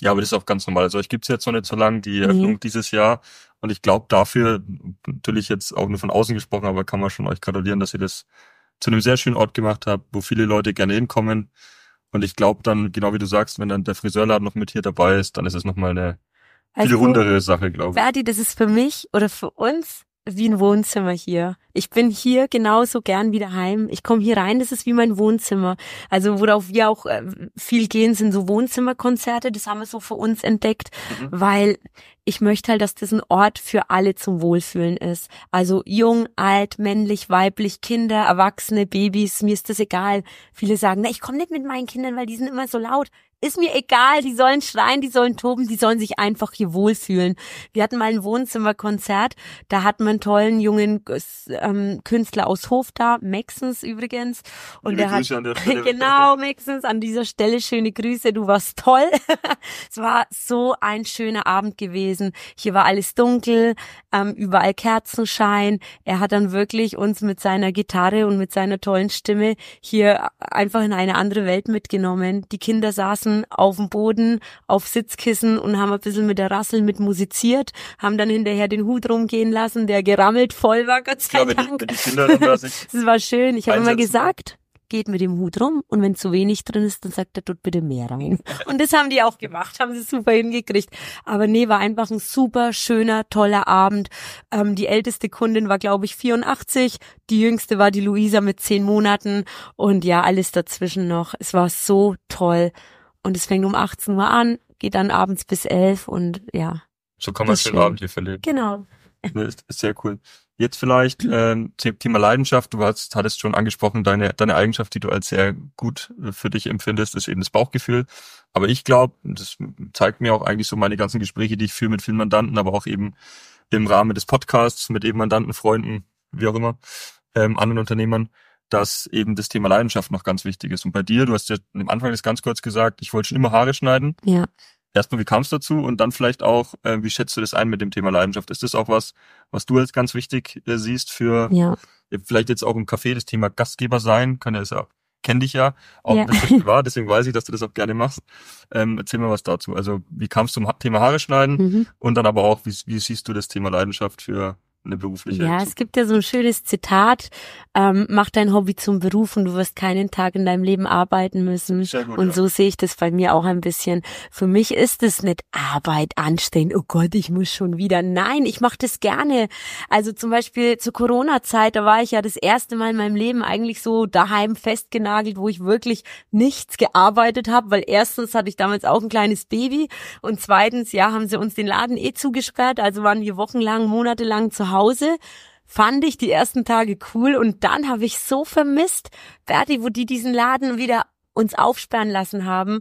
Ja, aber das ist auch ganz normal. Also euch gibt's jetzt noch nicht so lange, die Eröffnung Nee. dieses Jahr. Und ich glaube dafür, natürlich jetzt auch nur von außen gesprochen, aber kann man schon euch gratulieren, dass ihr das zu einem sehr schönen Ort gemacht habt, wo viele Leute gerne hinkommen. Und ich glaube dann, genau wie du sagst, wenn dann der Friseurladen noch mit hier dabei ist, dann ist es nochmal eine viel Also, rundere Sache, glaube ich. Verdi, das ist für mich oder für uns wie ein Wohnzimmer hier. Ich bin hier genauso gern wie daheim. Ich komme hier rein, das ist wie mein Wohnzimmer. Also worauf wir auch äh, viel gehen, sind so Wohnzimmerkonzerte. Das haben wir so für uns entdeckt, Mhm. weil ich möchte halt, dass das ein Ort für alle zum Wohlfühlen ist. Also jung, alt, männlich, weiblich, Kinder, Erwachsene, Babys, mir ist das egal. Viele sagen, na, ich komme nicht mit meinen Kindern, weil die sind immer so laut. Ist mir egal, die sollen schreien, die sollen toben, die sollen sich einfach hier wohlfühlen. Wir hatten mal ein Wohnzimmerkonzert, da hatten wir einen tollen jungen ähm, Künstler aus Hof da, Maxens übrigens. Und Liebe der Grüße hat, an der Stelle. genau, Maxens, an dieser Stelle schöne Grüße, du warst toll. Es war so ein schöner Abend gewesen. Hier war alles dunkel, ähm, überall Kerzenschein. Er hat dann wirklich uns mit seiner Gitarre und mit seiner tollen Stimme hier einfach in eine andere Welt mitgenommen. Die Kinder saßen auf dem Boden, auf Sitzkissen und haben ein bisschen mit der Rassel mit musiziert, haben dann hinterher den Hut rumgehen lassen, der gerammelt voll war, Gott sei Ja, wenn die, Dank. wenn die Kinder dann da sich Das war schön. Ich habe immer einsetzen. gesagt, geht mit dem Hut rum und wenn zu wenig drin ist, dann sagt er, tut bitte mehr rein. Und das haben die auch gemacht, haben sie super hingekriegt. Aber nee, war einfach ein super schöner, toller Abend. Ähm, die älteste Kundin war, glaube ich, vierundachtzig. Die jüngste war die Luisa mit zehn Monaten. Und ja, alles dazwischen noch. Es war so toll. Und es fängt um achtzehn Uhr an, geht dann abends bis elf und ja. So kann man Das ist schön schön. Abend hier verleben. Genau. Ne, ist, ist sehr cool. Jetzt vielleicht ähm, zum Thema Leidenschaft. Du hast, hattest schon angesprochen, deine deine Eigenschaft, die du als sehr gut äh, für dich empfindest, ist eben das Bauchgefühl. Aber ich glaube, das zeigt mir auch eigentlich so meine ganzen Gespräche, die ich führe mit vielen Mandanten, aber auch eben im Rahmen des Podcasts mit eben Mandanten, Freunden, wie auch immer, ähm, anderen Unternehmern, dass eben das Thema Leidenschaft noch ganz wichtig ist. Und bei dir, du hast ja am Anfang das ganz kurz gesagt, ich wollte schon immer Haare schneiden. Ja. Erstmal, wie kam es dazu? Und dann vielleicht auch, äh, wie schätzt du das ein mit dem Thema Leidenschaft? Ist das auch was, was du als ganz wichtig äh, siehst für Ja. äh, vielleicht jetzt auch im Café, das Thema Gastgeber sein? Kann ja, ist ja, kenn dich ja, auch Ja. ein bisschen privat, deswegen weiß ich, dass du das auch gerne machst. Ähm, erzähl mal was dazu. Also, wie kamst du zum Ha- Thema Haare schneiden? Mhm. Und dann aber auch, wie, wie siehst du das Thema Leidenschaft für eine berufliche Ja, es gibt ja so ein schönes Zitat, ähm, mach dein Hobby zum Beruf und du wirst keinen Tag in deinem Leben arbeiten müssen. Sehr gut, Und ja. so sehe ich das bei mir auch ein bisschen. Für mich ist es nicht Arbeit, anstrengend, oh Gott, ich muss schon wieder. Nein, ich mache das gerne. Also zum Beispiel zur Corona-Zeit, da war ich ja das erste Mal in meinem Leben eigentlich so daheim festgenagelt, wo ich wirklich nichts gearbeitet habe, weil erstens hatte ich damals auch ein kleines Baby und zweitens, ja, haben sie uns den Laden eh zugesperrt, also waren wir wochenlang, monatelang zu Hause. Fand ich die ersten Tage cool und dann habe ich so vermisst, Berti, wo die diesen Laden wieder uns aufsperren lassen haben,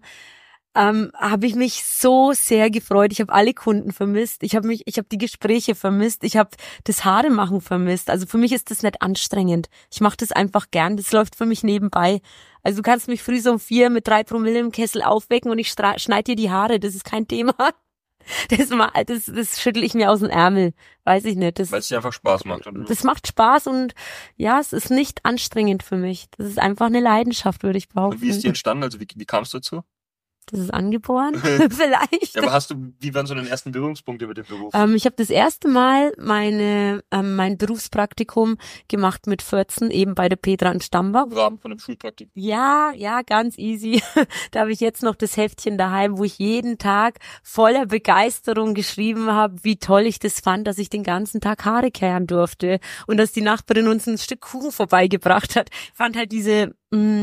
ähm, habe ich mich so sehr gefreut. Ich habe alle Kunden vermisst. Ich habe mich, ich habe die Gespräche vermisst. Ich habe das Haare machen vermisst. Also für mich ist das nicht anstrengend. Ich mache das einfach gern. Das läuft für mich nebenbei. Also du kannst mich früh so um vier mit drei Promille im Kessel aufwecken und ich schneide dir die Haare. Das ist kein Thema. Das, das, das schüttel ich mir aus dem Ärmel. Weiß ich nicht. Das, Weil es dir einfach Spaß macht. Und das macht Spaß und ja, es ist nicht anstrengend für mich. Das ist einfach eine Leidenschaft, würde ich behaupten. Und wie ist die entstanden? Also wie, wie kamst du dazu? Das ist angeboren, vielleicht. Ja, aber hast du, wie waren so deine ersten Berührungspunkte mit dem Beruf? Ähm, ich habe das erste Mal meine ähm, mein Berufspraktikum gemacht mit vierzehn, eben bei der Petra in Stambach. Im Rahmen von einem Schulpraktikum. Ja, ja, ganz easy. Da habe ich jetzt noch das Heftchen daheim, wo ich jeden Tag voller Begeisterung geschrieben habe, wie toll ich das fand, dass ich den ganzen Tag Haare kehren durfte und dass die Nachbarin uns ein Stück Kuchen vorbeigebracht hat. Ich fand halt diese mh,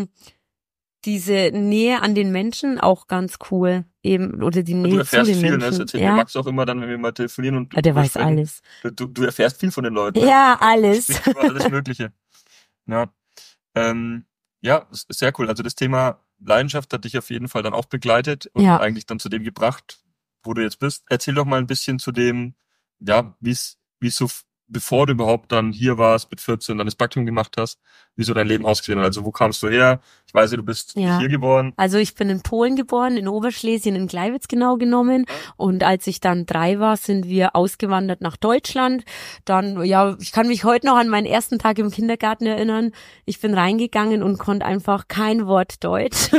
diese Nähe an den Menschen auch ganz cool, eben, oder die Nähe Du zu erfährst den viel, ne? Menschen. Das erzählt ja. mir Max auch immer dann, wenn wir mal telefonieren und Ja, der weiß sprechen. alles. Du, du erfährst viel von den Leuten. ne? Ja, alles. Sprichst über alles Mögliche. Ja, ähm, ja, das ist sehr cool. Also das Thema Leidenschaft hat dich auf jeden Fall dann auch begleitet und Ja. eigentlich dann zu dem gebracht, wo du jetzt bist. Erzähl doch mal ein bisschen zu dem, ja, wie es wie es so bevor du überhaupt dann hier warst mit vierzehn, dann das Praktikum gemacht hast, wie so dein Leben ausgesehen hat. Also wo kamst du her? Ich weiß ja, du bist Ja. hier geboren. Also ich bin in Polen geboren, in Oberschlesien, in Gleiwitz genau genommen. Und als ich dann drei war, sind wir ausgewandert nach Deutschland. Dann, ja, ich kann mich heute noch an meinen ersten Tag im Kindergarten erinnern. Ich bin reingegangen und konnte einfach kein Wort Deutsch.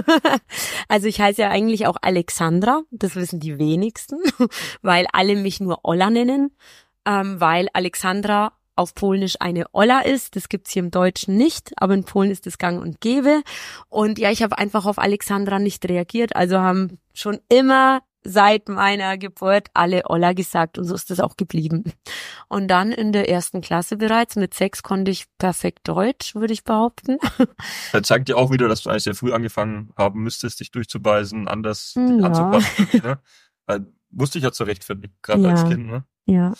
Also ich heiße ja eigentlich auch Alexandra, das wissen die wenigsten, weil alle mich nur Ola nennen, ähm, weil Alexandra auf Polnisch eine Ola ist. Das gibt's hier im Deutschen nicht, aber in Polen ist es gang und gäbe. Und ja, ich habe einfach auf Alexandra nicht reagiert. Also haben schon immer seit meiner Geburt alle Ola gesagt und so ist das auch geblieben. Und dann in der ersten Klasse bereits, mit sechs konnte ich perfekt Deutsch, würde ich behaupten. Das zeigt dir auch wieder, dass du eigentlich sehr früh angefangen haben müsstest, dich durchzubeißen, anders Ja. dich anzupassen. Ne? Weil, musste ich ja zurechtfinden, gerade Ja. als Kind. Ne? Ja.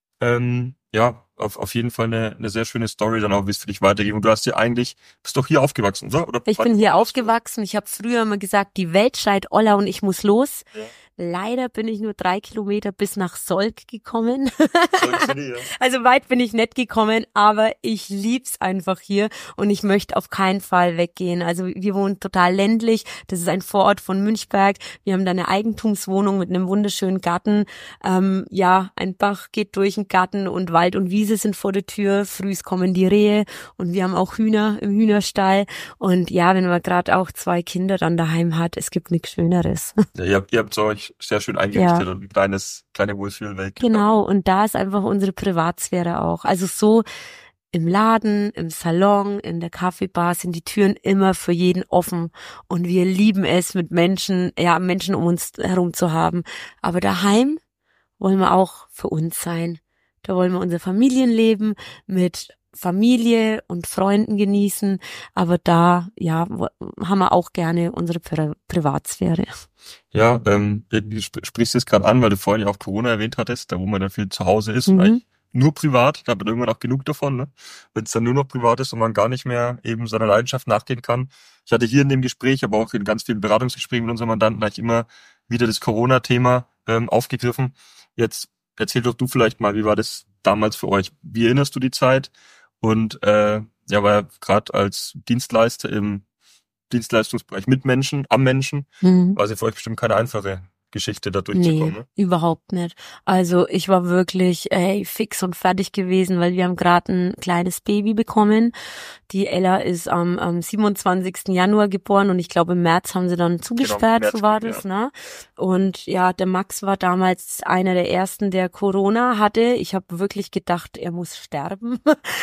Ähm, ja, auf, auf jeden Fall eine, eine sehr schöne Story dann auch, wie es für dich weitergeht. Und du hast ja eigentlich, bist doch hier aufgewachsen, oder? oder Ich bin hier aufgewachsen. Ich habe früher immer gesagt, die Welt schreit Olla und ich muss los. Ja. Leider bin ich nur drei Kilometer bis nach Solk gekommen. Solk City, ja. Also weit bin ich nicht gekommen, aber ich lieb's einfach hier und ich möchte auf keinen Fall weggehen. Also wir wohnen total ländlich. Das ist ein Vorort von Münchberg. Wir haben da eine Eigentumswohnung mit einem wunderschönen Garten. Ähm, ja, ein Bach geht durch den Garten und Wald und Wiese sind vor der Tür. Frühs kommen die Rehe und wir haben auch Hühner im Hühnerstall. Und ja, wenn man gerade auch zwei Kinder dann daheim hat, es gibt nichts Schöneres. Ja, ihr habt, ihr habt euch sehr schön eingerichtet Ja. und ein kleines, kleine Wohlfühlwelt. Genau, und da ist einfach unsere Privatsphäre auch. Also so im Laden, im Salon, in der Kaffeebar sind die Türen immer für jeden offen und wir lieben es, mit Menschen, ja, Menschen um uns herum zu haben. Aber daheim wollen wir auch für uns sein. Da wollen wir unser Familienleben mit Familie und Freunden genießen, aber da, ja, wo- haben wir auch gerne unsere Pri- Privatsphäre. Ja, ähm, du sp- sprichst es gerade an, weil du vorhin ja auch Corona erwähnt hattest, da wo man dann viel zu Hause ist und Mhm. eigentlich nur privat, da hat man irgendwann auch genug davon, ne? Wenn es dann nur noch privat ist und man gar nicht mehr eben seiner Leidenschaft nachgehen kann. Ich hatte hier in dem Gespräch, aber auch in ganz vielen Beratungsgesprächen mit unseren Mandanten eigentlich immer wieder das Corona-Thema ähm, aufgegriffen. Jetzt erzähl doch du vielleicht mal, wie war das damals für euch? Wie erinnerst du die Zeit? Und äh, ja, weil gerade als Dienstleister im Dienstleistungsbereich mit Menschen, am Menschen, Mhm. war es ja für euch bestimmt keine einfache Geschichte, da durchzukommen. Nee, Ne? überhaupt nicht. Also ich war wirklich ey, fix und fertig gewesen, weil wir haben gerade ein kleines Baby bekommen. Die Ella ist am, am siebenundzwanzigsten Januar geboren und ich glaube im März haben sie dann zugesperrt, März, so war ja. das, ne? Und ja, der Max war damals einer der ersten, der Corona hatte. Ich habe wirklich gedacht, er muss sterben.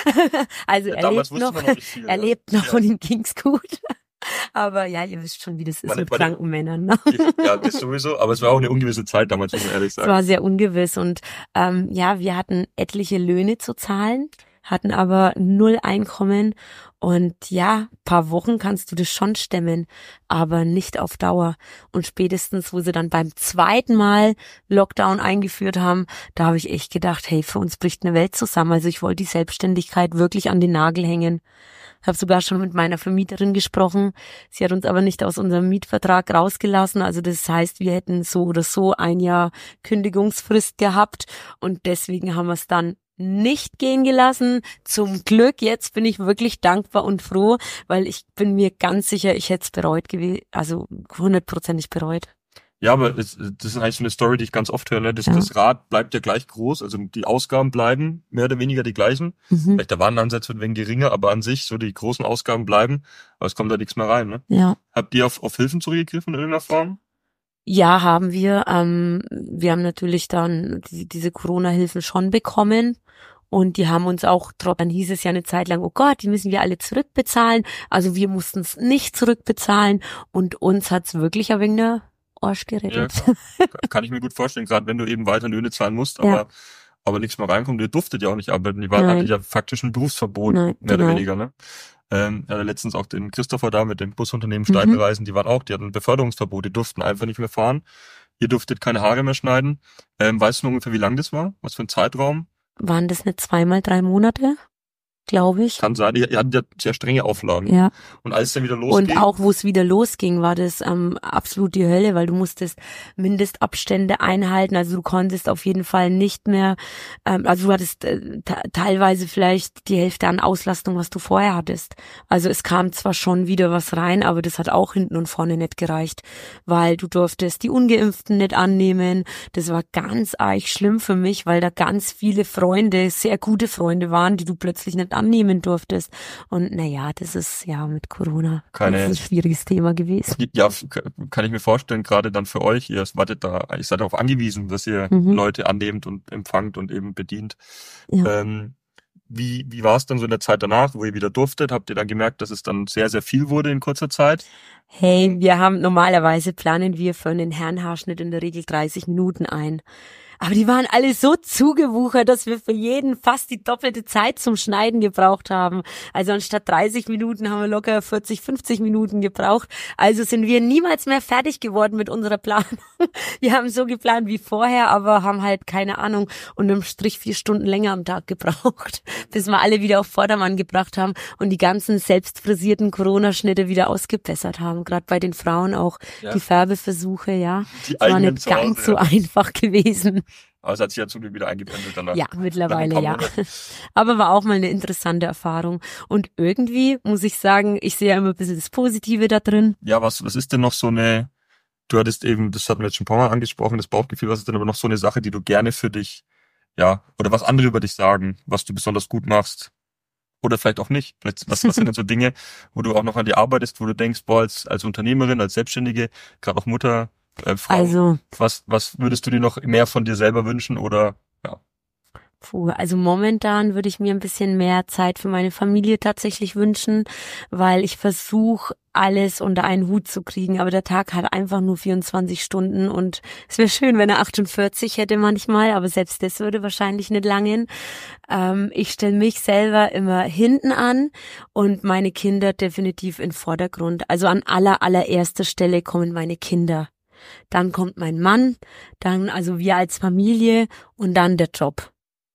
Also Ja, er damals lebt wusste noch, man noch nicht viel. er ne? lebt noch Ja. und ihm ging's gut. Aber ja, ihr wisst schon, wie das ist Meine- mit meine- kranken Männern, ne? Ja, das sowieso, aber es war auch eine ungewisse Zeit damals, muss man ehrlich Es sagen. war sehr ungewiss und ähm, ja, wir hatten etliche Löhne zu zahlen, hatten aber null Einkommen und ja, paar Wochen kannst du das schon stemmen, aber nicht auf Dauer. Und spätestens, wo sie dann beim zweiten Mal Lockdown eingeführt haben, da habe ich echt gedacht, hey, für uns bricht eine Welt zusammen. Also ich wollte die Selbstständigkeit wirklich an den Nagel hängen. Ich habe sogar schon mit meiner Vermieterin gesprochen. Sie hat uns aber nicht aus unserem Mietvertrag rausgelassen. Also das heißt, wir hätten so oder so ein Jahr Kündigungsfrist gehabt und deswegen haben wir es dann nicht gehen gelassen. Zum Glück, jetzt bin ich wirklich dankbar und froh, weil ich bin mir ganz sicher, ich hätte es bereut gewesen, also hundertprozentig bereut. Ja, aber das, das ist eigentlich so eine Story, die ich ganz oft höre. Ne? Das, Ja. das Rad bleibt ja gleich groß, also die Ausgaben bleiben mehr oder weniger die gleichen. Mhm. Vielleicht der Warenansatz wird ein wenig geringer, aber an sich so die großen Ausgaben bleiben, aber es kommt da nichts mehr rein. Ne? Ja. Habt ihr auf, auf Hilfen zurückgegriffen in irgendeiner Form? Ja, haben wir. Ähm, wir haben natürlich dann die, diese Corona-Hilfen schon bekommen und die haben uns auch, dann hieß es ja eine Zeit lang, oh Gott, die müssen wir alle zurückbezahlen. Also wir mussten es nicht zurückbezahlen und uns hat's wirklich ein wenig der Arsch Ja, gerettet. klar. Kann ich mir gut vorstellen, gerade wenn du eben weiter Löhne zahlen musst, aber, Ja. aber nichts mehr reinkommt. Ihr durftet ja auch nicht arbeiten. Die waren Nein. eigentlich ja faktisch ein Berufsverbot, Nein, mehr genau. oder weniger. Ne? Ähm, ja, letztens auch den Christopher da mit dem Busunternehmen Mhm. Steibereisen, die waren auch, die hatten ein Beförderungsverbot, die durften einfach nicht mehr fahren. Ihr durftet keine Haare mehr schneiden. Ähm, weißt du noch ungefähr, wie lang das war? Was für ein Zeitraum? Waren das nicht zweimal drei Monate? glaube ich. Kann sein, ihr, ihr hattet ja sehr strenge Auflagen. Ja. Und als es dann wieder losging. Und auch, wo es wieder losging, war das ähm, absolut die Hölle, weil du musstest Mindestabstände einhalten. Also du konntest auf jeden Fall nicht mehr, ähm, also du hattest äh, t- teilweise vielleicht die Hälfte an Auslastung, was du vorher hattest. Also es kam zwar schon wieder was rein, aber das hat auch hinten und vorne nicht gereicht, weil du durftest die Ungeimpften nicht annehmen. Das war ganz arg schlimm für mich, weil da ganz viele Freunde, sehr gute Freunde waren, die du plötzlich nicht annehmen durftest. Und naja, das ist ja mit Corona Keine, das ist ein schwieriges Thema gewesen. Ja, kann ich mir vorstellen, gerade dann für euch, ihr wartet da, ihr seid darauf angewiesen, dass ihr Mhm. Leute annehmt und empfangt und eben bedient. Ja. Ähm, wie wie war es dann so in der Zeit danach, wo ihr wieder durftet? Habt ihr dann gemerkt, dass es dann sehr, sehr viel wurde in kurzer Zeit? Hey, wir haben normalerweise planen wir für einen Herrenhaarschnitt in der Regel dreißig Minuten ein. Aber die waren alle so zugewuchert, dass wir für jeden fast die doppelte Zeit zum Schneiden gebraucht haben. Also anstatt dreißig Minuten haben wir locker vierzig, fünfzig Minuten gebraucht. Also sind wir niemals mehr fertig geworden mit unserer Planung. Wir haben so geplant wie vorher, aber haben halt keine Ahnung unterm Strich vier Stunden länger am Tag gebraucht, bis wir alle wieder auf Vordermann gebracht haben und die ganzen selbstfrisierten Corona-Schnitte wieder ausgebessert haben. Gerade bei den Frauen auch Ja. die Färbeversuche, ja. Die Das war eigenen nicht zu Hause, ganz so ja. einfach gewesen. Aber es hat sich ja zum Glück wieder eingependelt danach. Ja, Nach mittlerweile ein paar ja. Monaten. Aber war auch mal eine interessante Erfahrung. Und irgendwie muss ich sagen, ich sehe ja immer ein bisschen das Positive da drin. Ja, was, was ist denn noch so eine, du hattest eben, das hatten wir jetzt schon ein paar Mal angesprochen, das Bauchgefühl, was ist denn aber noch so eine Sache, die du gerne für dich, ja, oder was andere über dich sagen, was du besonders gut machst? Oder vielleicht auch nicht. Vielleicht, was, was sind denn so Dinge, wo du auch noch an dir arbeitest, wo du denkst, boah, als, als Unternehmerin, als Selbstständige, gerade auch Mutter, äh, Frau, Also, was, was würdest du dir noch mehr von dir selber wünschen oder, ja, puh, also momentan würde ich mir ein bisschen mehr Zeit für meine Familie tatsächlich wünschen, weil ich versuche, alles unter einen Hut zu kriegen, aber der Tag hat einfach nur vierundzwanzig Stunden und es wäre schön, wenn er achtundvierzig hätte manchmal, aber selbst das würde wahrscheinlich nicht langen. Ähm, ich stelle mich selber immer hinten an und meine Kinder definitiv in Vordergrund. Also an aller, allererster Stelle kommen meine Kinder. Dann kommt mein Mann, dann also wir als Familie und dann der Job.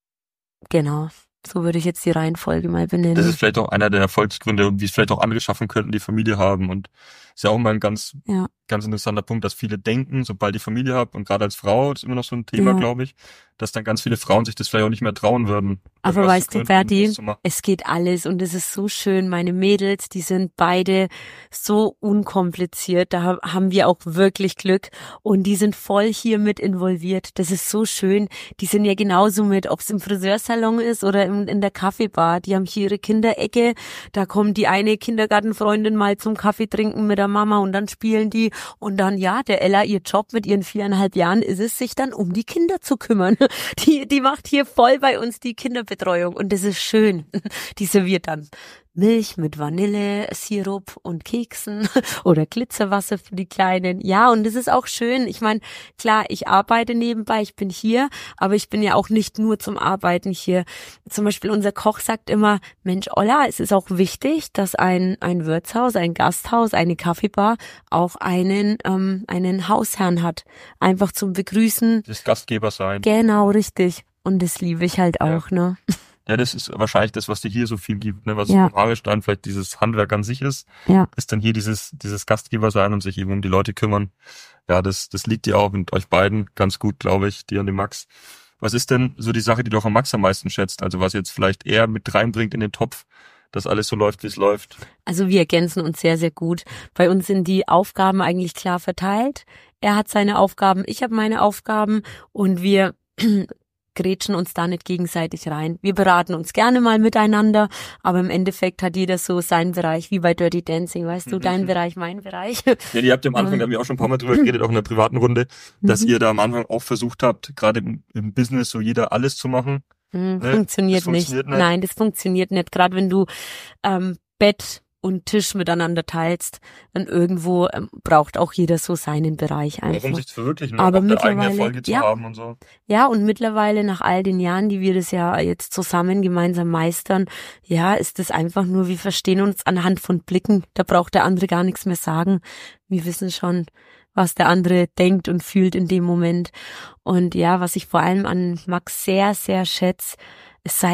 Genau. So würde ich jetzt die Reihenfolge mal benennen. das ist vielleicht auch einer der Erfolgsgründe und wie es vielleicht auch andere schaffen könnten, die Familie haben und ist ja auch mal ein ganz, Ja. ganz interessanter Punkt, dass viele denken, sobald die Familie hat und gerade als Frau, das ist immer noch so ein Thema, Ja. glaube ich, dass dann ganz viele Frauen sich das vielleicht auch nicht mehr trauen würden. Aber irgendwas weißt zu du, gründen und Berti, das zu machen. es geht alles und es ist so schön. Meine Mädels, die sind beide so unkompliziert. Da ha- haben wir auch wirklich Glück und die sind voll hier mit involviert. Das ist so schön. Die sind ja genauso mit, ob es im Friseursalon ist oder im, in der Kaffeebar. Die haben hier ihre Kinderecke. Da kommt die eine Kindergartenfreundin mal zum Kaffee trinken mit der Mama und dann spielen die. Und dann, ja, der Ella, ihr Job mit ihren viereinhalb Jahren ist es, sich dann um die Kinder zu kümmern. Die, die macht hier voll bei uns die Kinderbetreuung und das ist schön. Die serviert dann Milch mit Vanille, Sirup und Keksen oder Glitzerwasser für die Kleinen. Ja, und das ist auch schön. Ich meine, klar, ich arbeite nebenbei, ich bin hier, aber ich bin ja auch nicht nur zum Arbeiten hier. Zum Beispiel unser Koch sagt immer, Mensch, Olla, es ist auch wichtig, dass ein ein Wirtshaus, ein Gasthaus, eine Kaffeebar auch einen ähm, einen Hausherrn hat. Einfach zum Begrüßen. Das Gastgeber sein. Genau, richtig. Und das liebe ich halt Ja. auch, ne? Ja, das ist wahrscheinlich das, was dir hier so viel gibt, ne? Was Ja. im Haarestein vielleicht dieses Handwerk an sich ist, Ja. ist dann hier dieses, dieses Gastgeber sein und sich eben um die Leute kümmern. Ja, das, das liegt dir auch und euch beiden ganz gut, glaube ich, dir und dem Max. Was ist denn so die Sache, die du auch am Max am meisten schätzt? Also was jetzt vielleicht er mit reinbringt in den Topf, dass alles so läuft, wie es läuft? Also wir ergänzen uns sehr, sehr gut. Bei uns sind die Aufgaben eigentlich klar verteilt. Er hat seine Aufgaben, ich habe meine Aufgaben und wir grätschen uns da nicht gegenseitig rein. Wir beraten uns gerne mal miteinander, aber im Endeffekt hat jeder so seinen Bereich, wie bei Dirty Dancing, weißt du, Mhm. dein Bereich, mein Bereich. Ja, ihr habt ja am Anfang, da haben wir auch schon ein paar Mal drüber geredet, auch in der privaten Runde, dass Mhm. ihr da am Anfang auch versucht habt, gerade im, im Business so jeder alles zu machen. Hm, Ne? funktioniert, Das funktioniert nicht. nicht. Nein, das funktioniert nicht. Gerade wenn du ähm, Bett und Tisch miteinander teilst, dann irgendwo ähm, braucht auch jeder so seinen Bereich einfach. Warum sich zu verwirklichen, Aber auch eine eigene mittlerweile- Erfolge zu ja. haben und so. Ja, und mittlerweile nach all den Jahren, die wir das ja jetzt zusammen gemeinsam meistern, ja, ist das einfach nur, wir verstehen uns anhand von Blicken. Da braucht der andere gar nichts mehr sagen. Wir wissen schon, was der andere denkt und fühlt in dem Moment. Und ja, was ich vor allem an Max sehr, sehr schätze, ist seine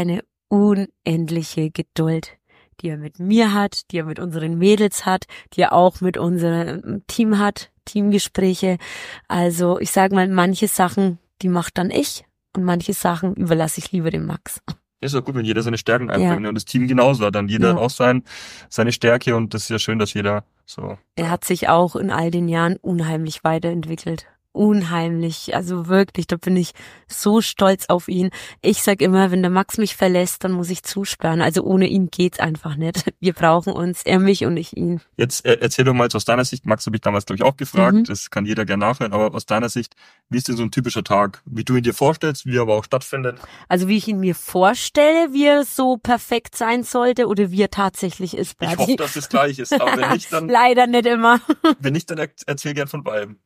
unendliche Geduld, die er mit mir hat, die er mit unseren Mädels hat, die er auch mit unserem Team hat, Teamgespräche. Also ich sage mal, manche Sachen, die macht dann ich und manche Sachen überlasse ich lieber dem Max. Ist doch gut, wenn jeder seine Stärken einbringt, ja. Und das Team genauso hat dann jeder ja. auch sein, seine Stärke und das ist ja schön, dass jeder so. Er hat sich auch in all den Jahren unheimlich weiterentwickelt. Unheimlich, also wirklich, da bin ich so stolz auf ihn. Ich sag immer, wenn der Max mich verlässt, dann muss ich zusperren. Also ohne ihn geht's einfach nicht. Wir brauchen uns, er mich und ich ihn. Jetzt äh, erzähl doch mal jetzt aus deiner Sicht, Max habe ich damals glaube ich auch gefragt, mhm. das kann jeder gerne nachhören, aber aus deiner Sicht, wie ist denn so ein typischer Tag? Wie du ihn dir vorstellst, wie er aber auch stattfindet? Also wie ich ihn mir vorstelle, wie er so perfekt sein sollte oder wie er tatsächlich ist. Ich hoffe, dass es gleich ist, aber wenn nicht, dann... Leider nicht immer. Wenn nicht, dann erzähl gern von beiden.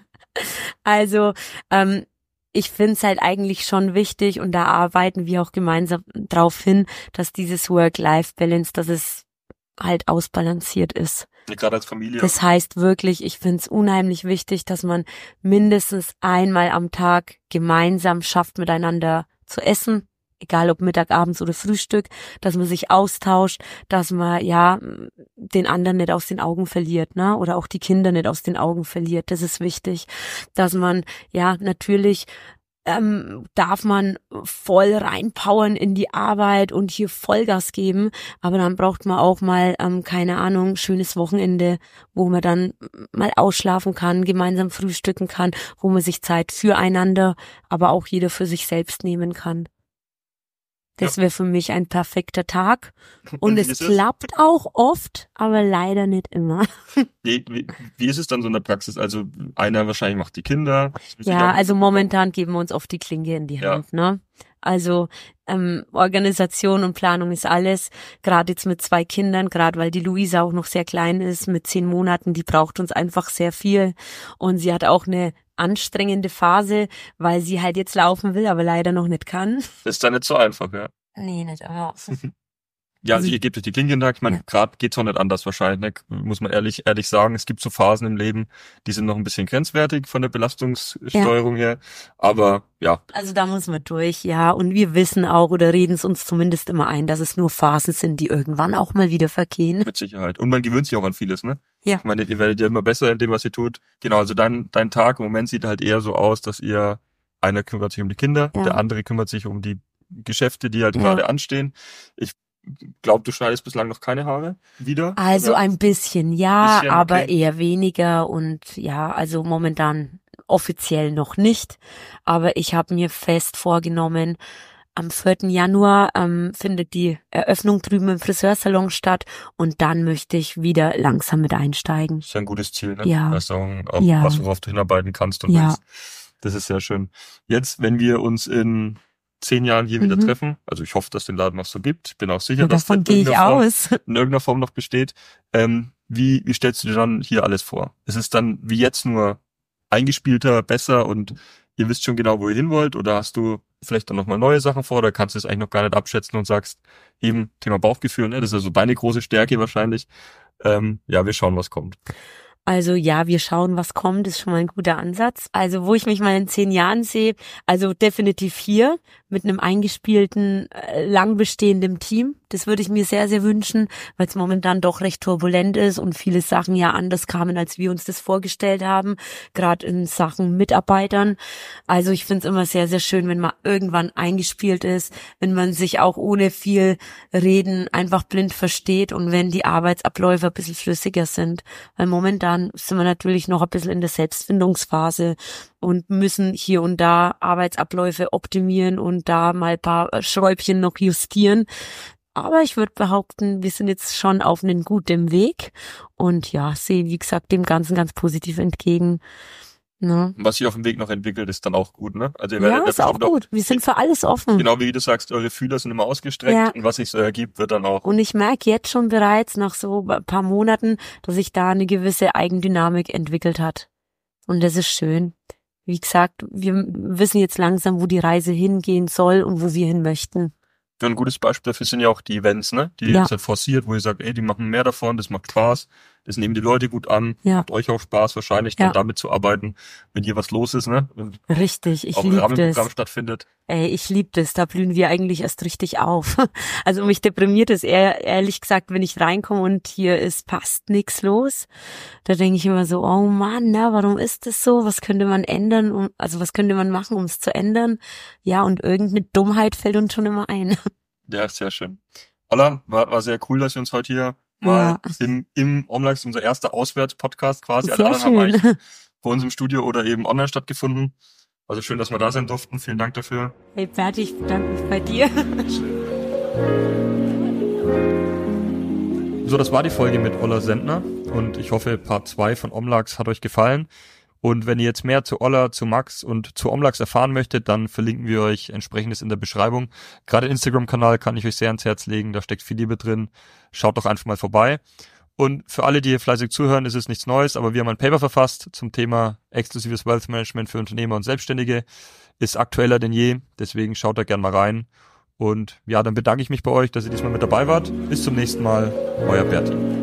Also ähm, ich finde es halt eigentlich schon wichtig und da arbeiten wir auch gemeinsam drauf hin, dass dieses Work-Life-Balance, dass es halt ausbalanciert ist. Ja, gerade als Familie. Das heißt wirklich, ich finde es unheimlich wichtig, dass man mindestens einmal am Tag gemeinsam schafft, miteinander zu essen. Egal ob Mittag, abends oder Frühstück, dass man sich austauscht, dass man ja den anderen nicht aus den Augen verliert, ne? Oder auch die Kinder nicht aus den Augen verliert. Das ist wichtig, dass man ja natürlich ähm, darf man voll reinpowern in die Arbeit und hier Vollgas geben, aber dann braucht man auch mal ähm, keine Ahnung, schönes Wochenende, wo man dann mal ausschlafen kann, gemeinsam frühstücken kann, wo man sich Zeit füreinander, aber auch jeder für sich selbst nehmen kann. Das wäre für mich ein perfekter Tag. Und, und es klappt es? auch oft, aber leider nicht immer. Wie, wie, wie ist es dann so in der Praxis? Also einer wahrscheinlich macht die Kinder. Ja, also momentan geben wir uns oft die Klinke in die Hand, ja. ne? Also ähm, Organisation und Planung ist alles. Gerade jetzt mit zwei Kindern, gerade weil die Luisa auch noch sehr klein ist, mit zehn Monaten, die braucht uns einfach sehr viel. Und sie hat auch eine anstrengende Phase, weil sie halt jetzt laufen will, aber leider noch nicht kann. Das ist dann nicht so einfach, ja. Nee, nicht immer. Ja, also ihr gebt euch die Klinke in den Tag. Ich meine, ja. gerade geht's auch nicht anders wahrscheinlich, ne? Muss man ehrlich ehrlich sagen. Es gibt so Phasen im Leben, die sind noch ein bisschen grenzwertig von der Belastungssteuerung ja. her. Aber ja. Also da muss man durch, ja. Und wir wissen auch oder reden es uns zumindest immer ein, dass es nur Phasen sind, die irgendwann auch mal wieder vergehen. Mit Sicherheit. Und man gewöhnt sich auch an vieles, ne? Ja. Ich meine, ihr werdet ja immer besser in dem, was ihr tut. Genau, also dein, dein Tag im Moment sieht halt eher so aus, dass ihr, einer kümmert sich um die Kinder, ja. der andere kümmert sich um die Geschäfte, die halt ja. gerade anstehen. Ich glaube, du schneidest bislang noch keine Haare wieder? Also oder? Ein bisschen, ja, bisschen, aber okay. eher weniger und ja, also momentan offiziell noch nicht. Aber ich habe mir fest vorgenommen, am vierten Januar ähm, findet die Eröffnung drüben im Friseursalon statt und dann möchte ich wieder langsam mit einsteigen. Das ist ja ein gutes Ziel, ne? Ja. Das ist auch, auch ja. was, worauf du hinarbeiten kannst und ja. willst. Das ist sehr schön. Jetzt, wenn wir uns in zehn Jahren hier mhm. wieder treffen, also ich hoffe, dass es den Laden noch so gibt, ich bin auch sicher, ja, dass der in irgendeiner, Form, in irgendeiner Form noch besteht. Ähm, wie, wie stellst du dir dann hier alles vor? Ist es dann wie jetzt nur eingespielter, besser und ihr wisst schon genau, wo ihr hin wollt, oder hast du vielleicht dann nochmal neue Sachen vor, oder kannst du es eigentlich noch gar nicht abschätzen und sagst, eben Thema Bauchgefühl, ne? Das ist also deine große Stärke wahrscheinlich. Ähm, ja, wir schauen, was kommt. Also ja, wir schauen, was kommt, ist schon mal ein guter Ansatz. Also wo ich mich mal in zehn Jahren sehe, also definitiv hier mit einem eingespielten, äh, lang bestehenden Team. Das würde ich mir sehr, sehr wünschen, weil es momentan doch recht turbulent ist und viele Sachen ja anders kamen, als wir uns das vorgestellt haben, gerade in Sachen Mitarbeitern. Also ich finde es immer sehr, sehr schön, wenn man irgendwann eingespielt ist, wenn man sich auch ohne viel Reden einfach blind versteht und wenn die Arbeitsabläufe ein bisschen flüssiger sind. Weil momentan sind wir natürlich noch ein bisschen in der Selbstfindungsphase und müssen hier und da Arbeitsabläufe optimieren und da mal ein paar Schräubchen noch justieren. Aber ich würde behaupten, wir sind jetzt schon auf einem guten Weg und ja, sehe, wie gesagt, dem Ganzen ganz positiv entgegen. Ne? Was sich auf dem Weg noch entwickelt, ist dann auch gut, ne? Also ihr ja, werdet ist auch gut. Wir sind für alles offen. Genau wie du sagst, eure Fühler sind immer ausgestreckt ja. und was sich so ergibt, wird dann auch. Und ich merke jetzt schon bereits nach so ein paar Monaten, dass sich da eine gewisse Eigendynamik entwickelt hat. Und das ist schön. Wie gesagt, wir wissen jetzt langsam, wo die Reise hingehen soll und wo wir hin möchten. Ja, ein gutes Beispiel dafür sind ja auch die Events, ne? Die ja. jetzt halt forciert, wo ihr sagt, ey, die machen mehr davon, das macht Spaß. Das nehmen die Leute gut an. Ja. Macht euch auch Spaß wahrscheinlich, dann Ja. damit zu arbeiten, wenn hier was los ist, ne? Wenn Richtig, ich auch ein liebe Rahmenprogramm das. stattfindet. Ey, ich liebe das, da blühen wir eigentlich erst richtig auf. Also mich deprimiert es eher, ehrlich gesagt, wenn ich reinkomme und hier ist, passt nix los. Da denke ich immer so, oh Mann, na, warum ist das so? Was könnte man ändern? Um, also was könnte man machen, um es zu ändern? Ja, und irgendeine Dummheit fällt uns schon immer ein. Ja, sehr schön. Ola, war, war sehr cool, dass wir uns heute hier mal Ja. im, im Omlax, unser erster Auswärts-Podcast quasi. Alle Sehr anderen haben eigentlich schön. bei uns im Studio oder eben online stattgefunden. Also schön, dass wir da sein durften. Vielen Dank dafür. Hey Berti, ich bedanke mich bei dir. So, das war die Folge mit Ola Sendner und ich hoffe, Part zwei von Omlax hat euch gefallen. Und wenn ihr jetzt mehr zu Ola, zu Max und zu Omlax erfahren möchtet, dann verlinken wir euch entsprechendes in der Beschreibung. Gerade den Instagram-Kanal kann ich euch sehr ans Herz legen, da steckt viel Liebe drin. Schaut doch einfach mal vorbei. Und für alle, die hier fleißig zuhören, ist es nichts Neues, aber wir haben ein Paper verfasst zum Thema exklusives Wealth Management für Unternehmer und Selbstständige. Ist aktueller denn je, deswegen schaut da gerne mal rein. Und ja, dann bedanke ich mich bei euch, dass ihr diesmal mit dabei wart. Bis zum nächsten Mal, euer Berti.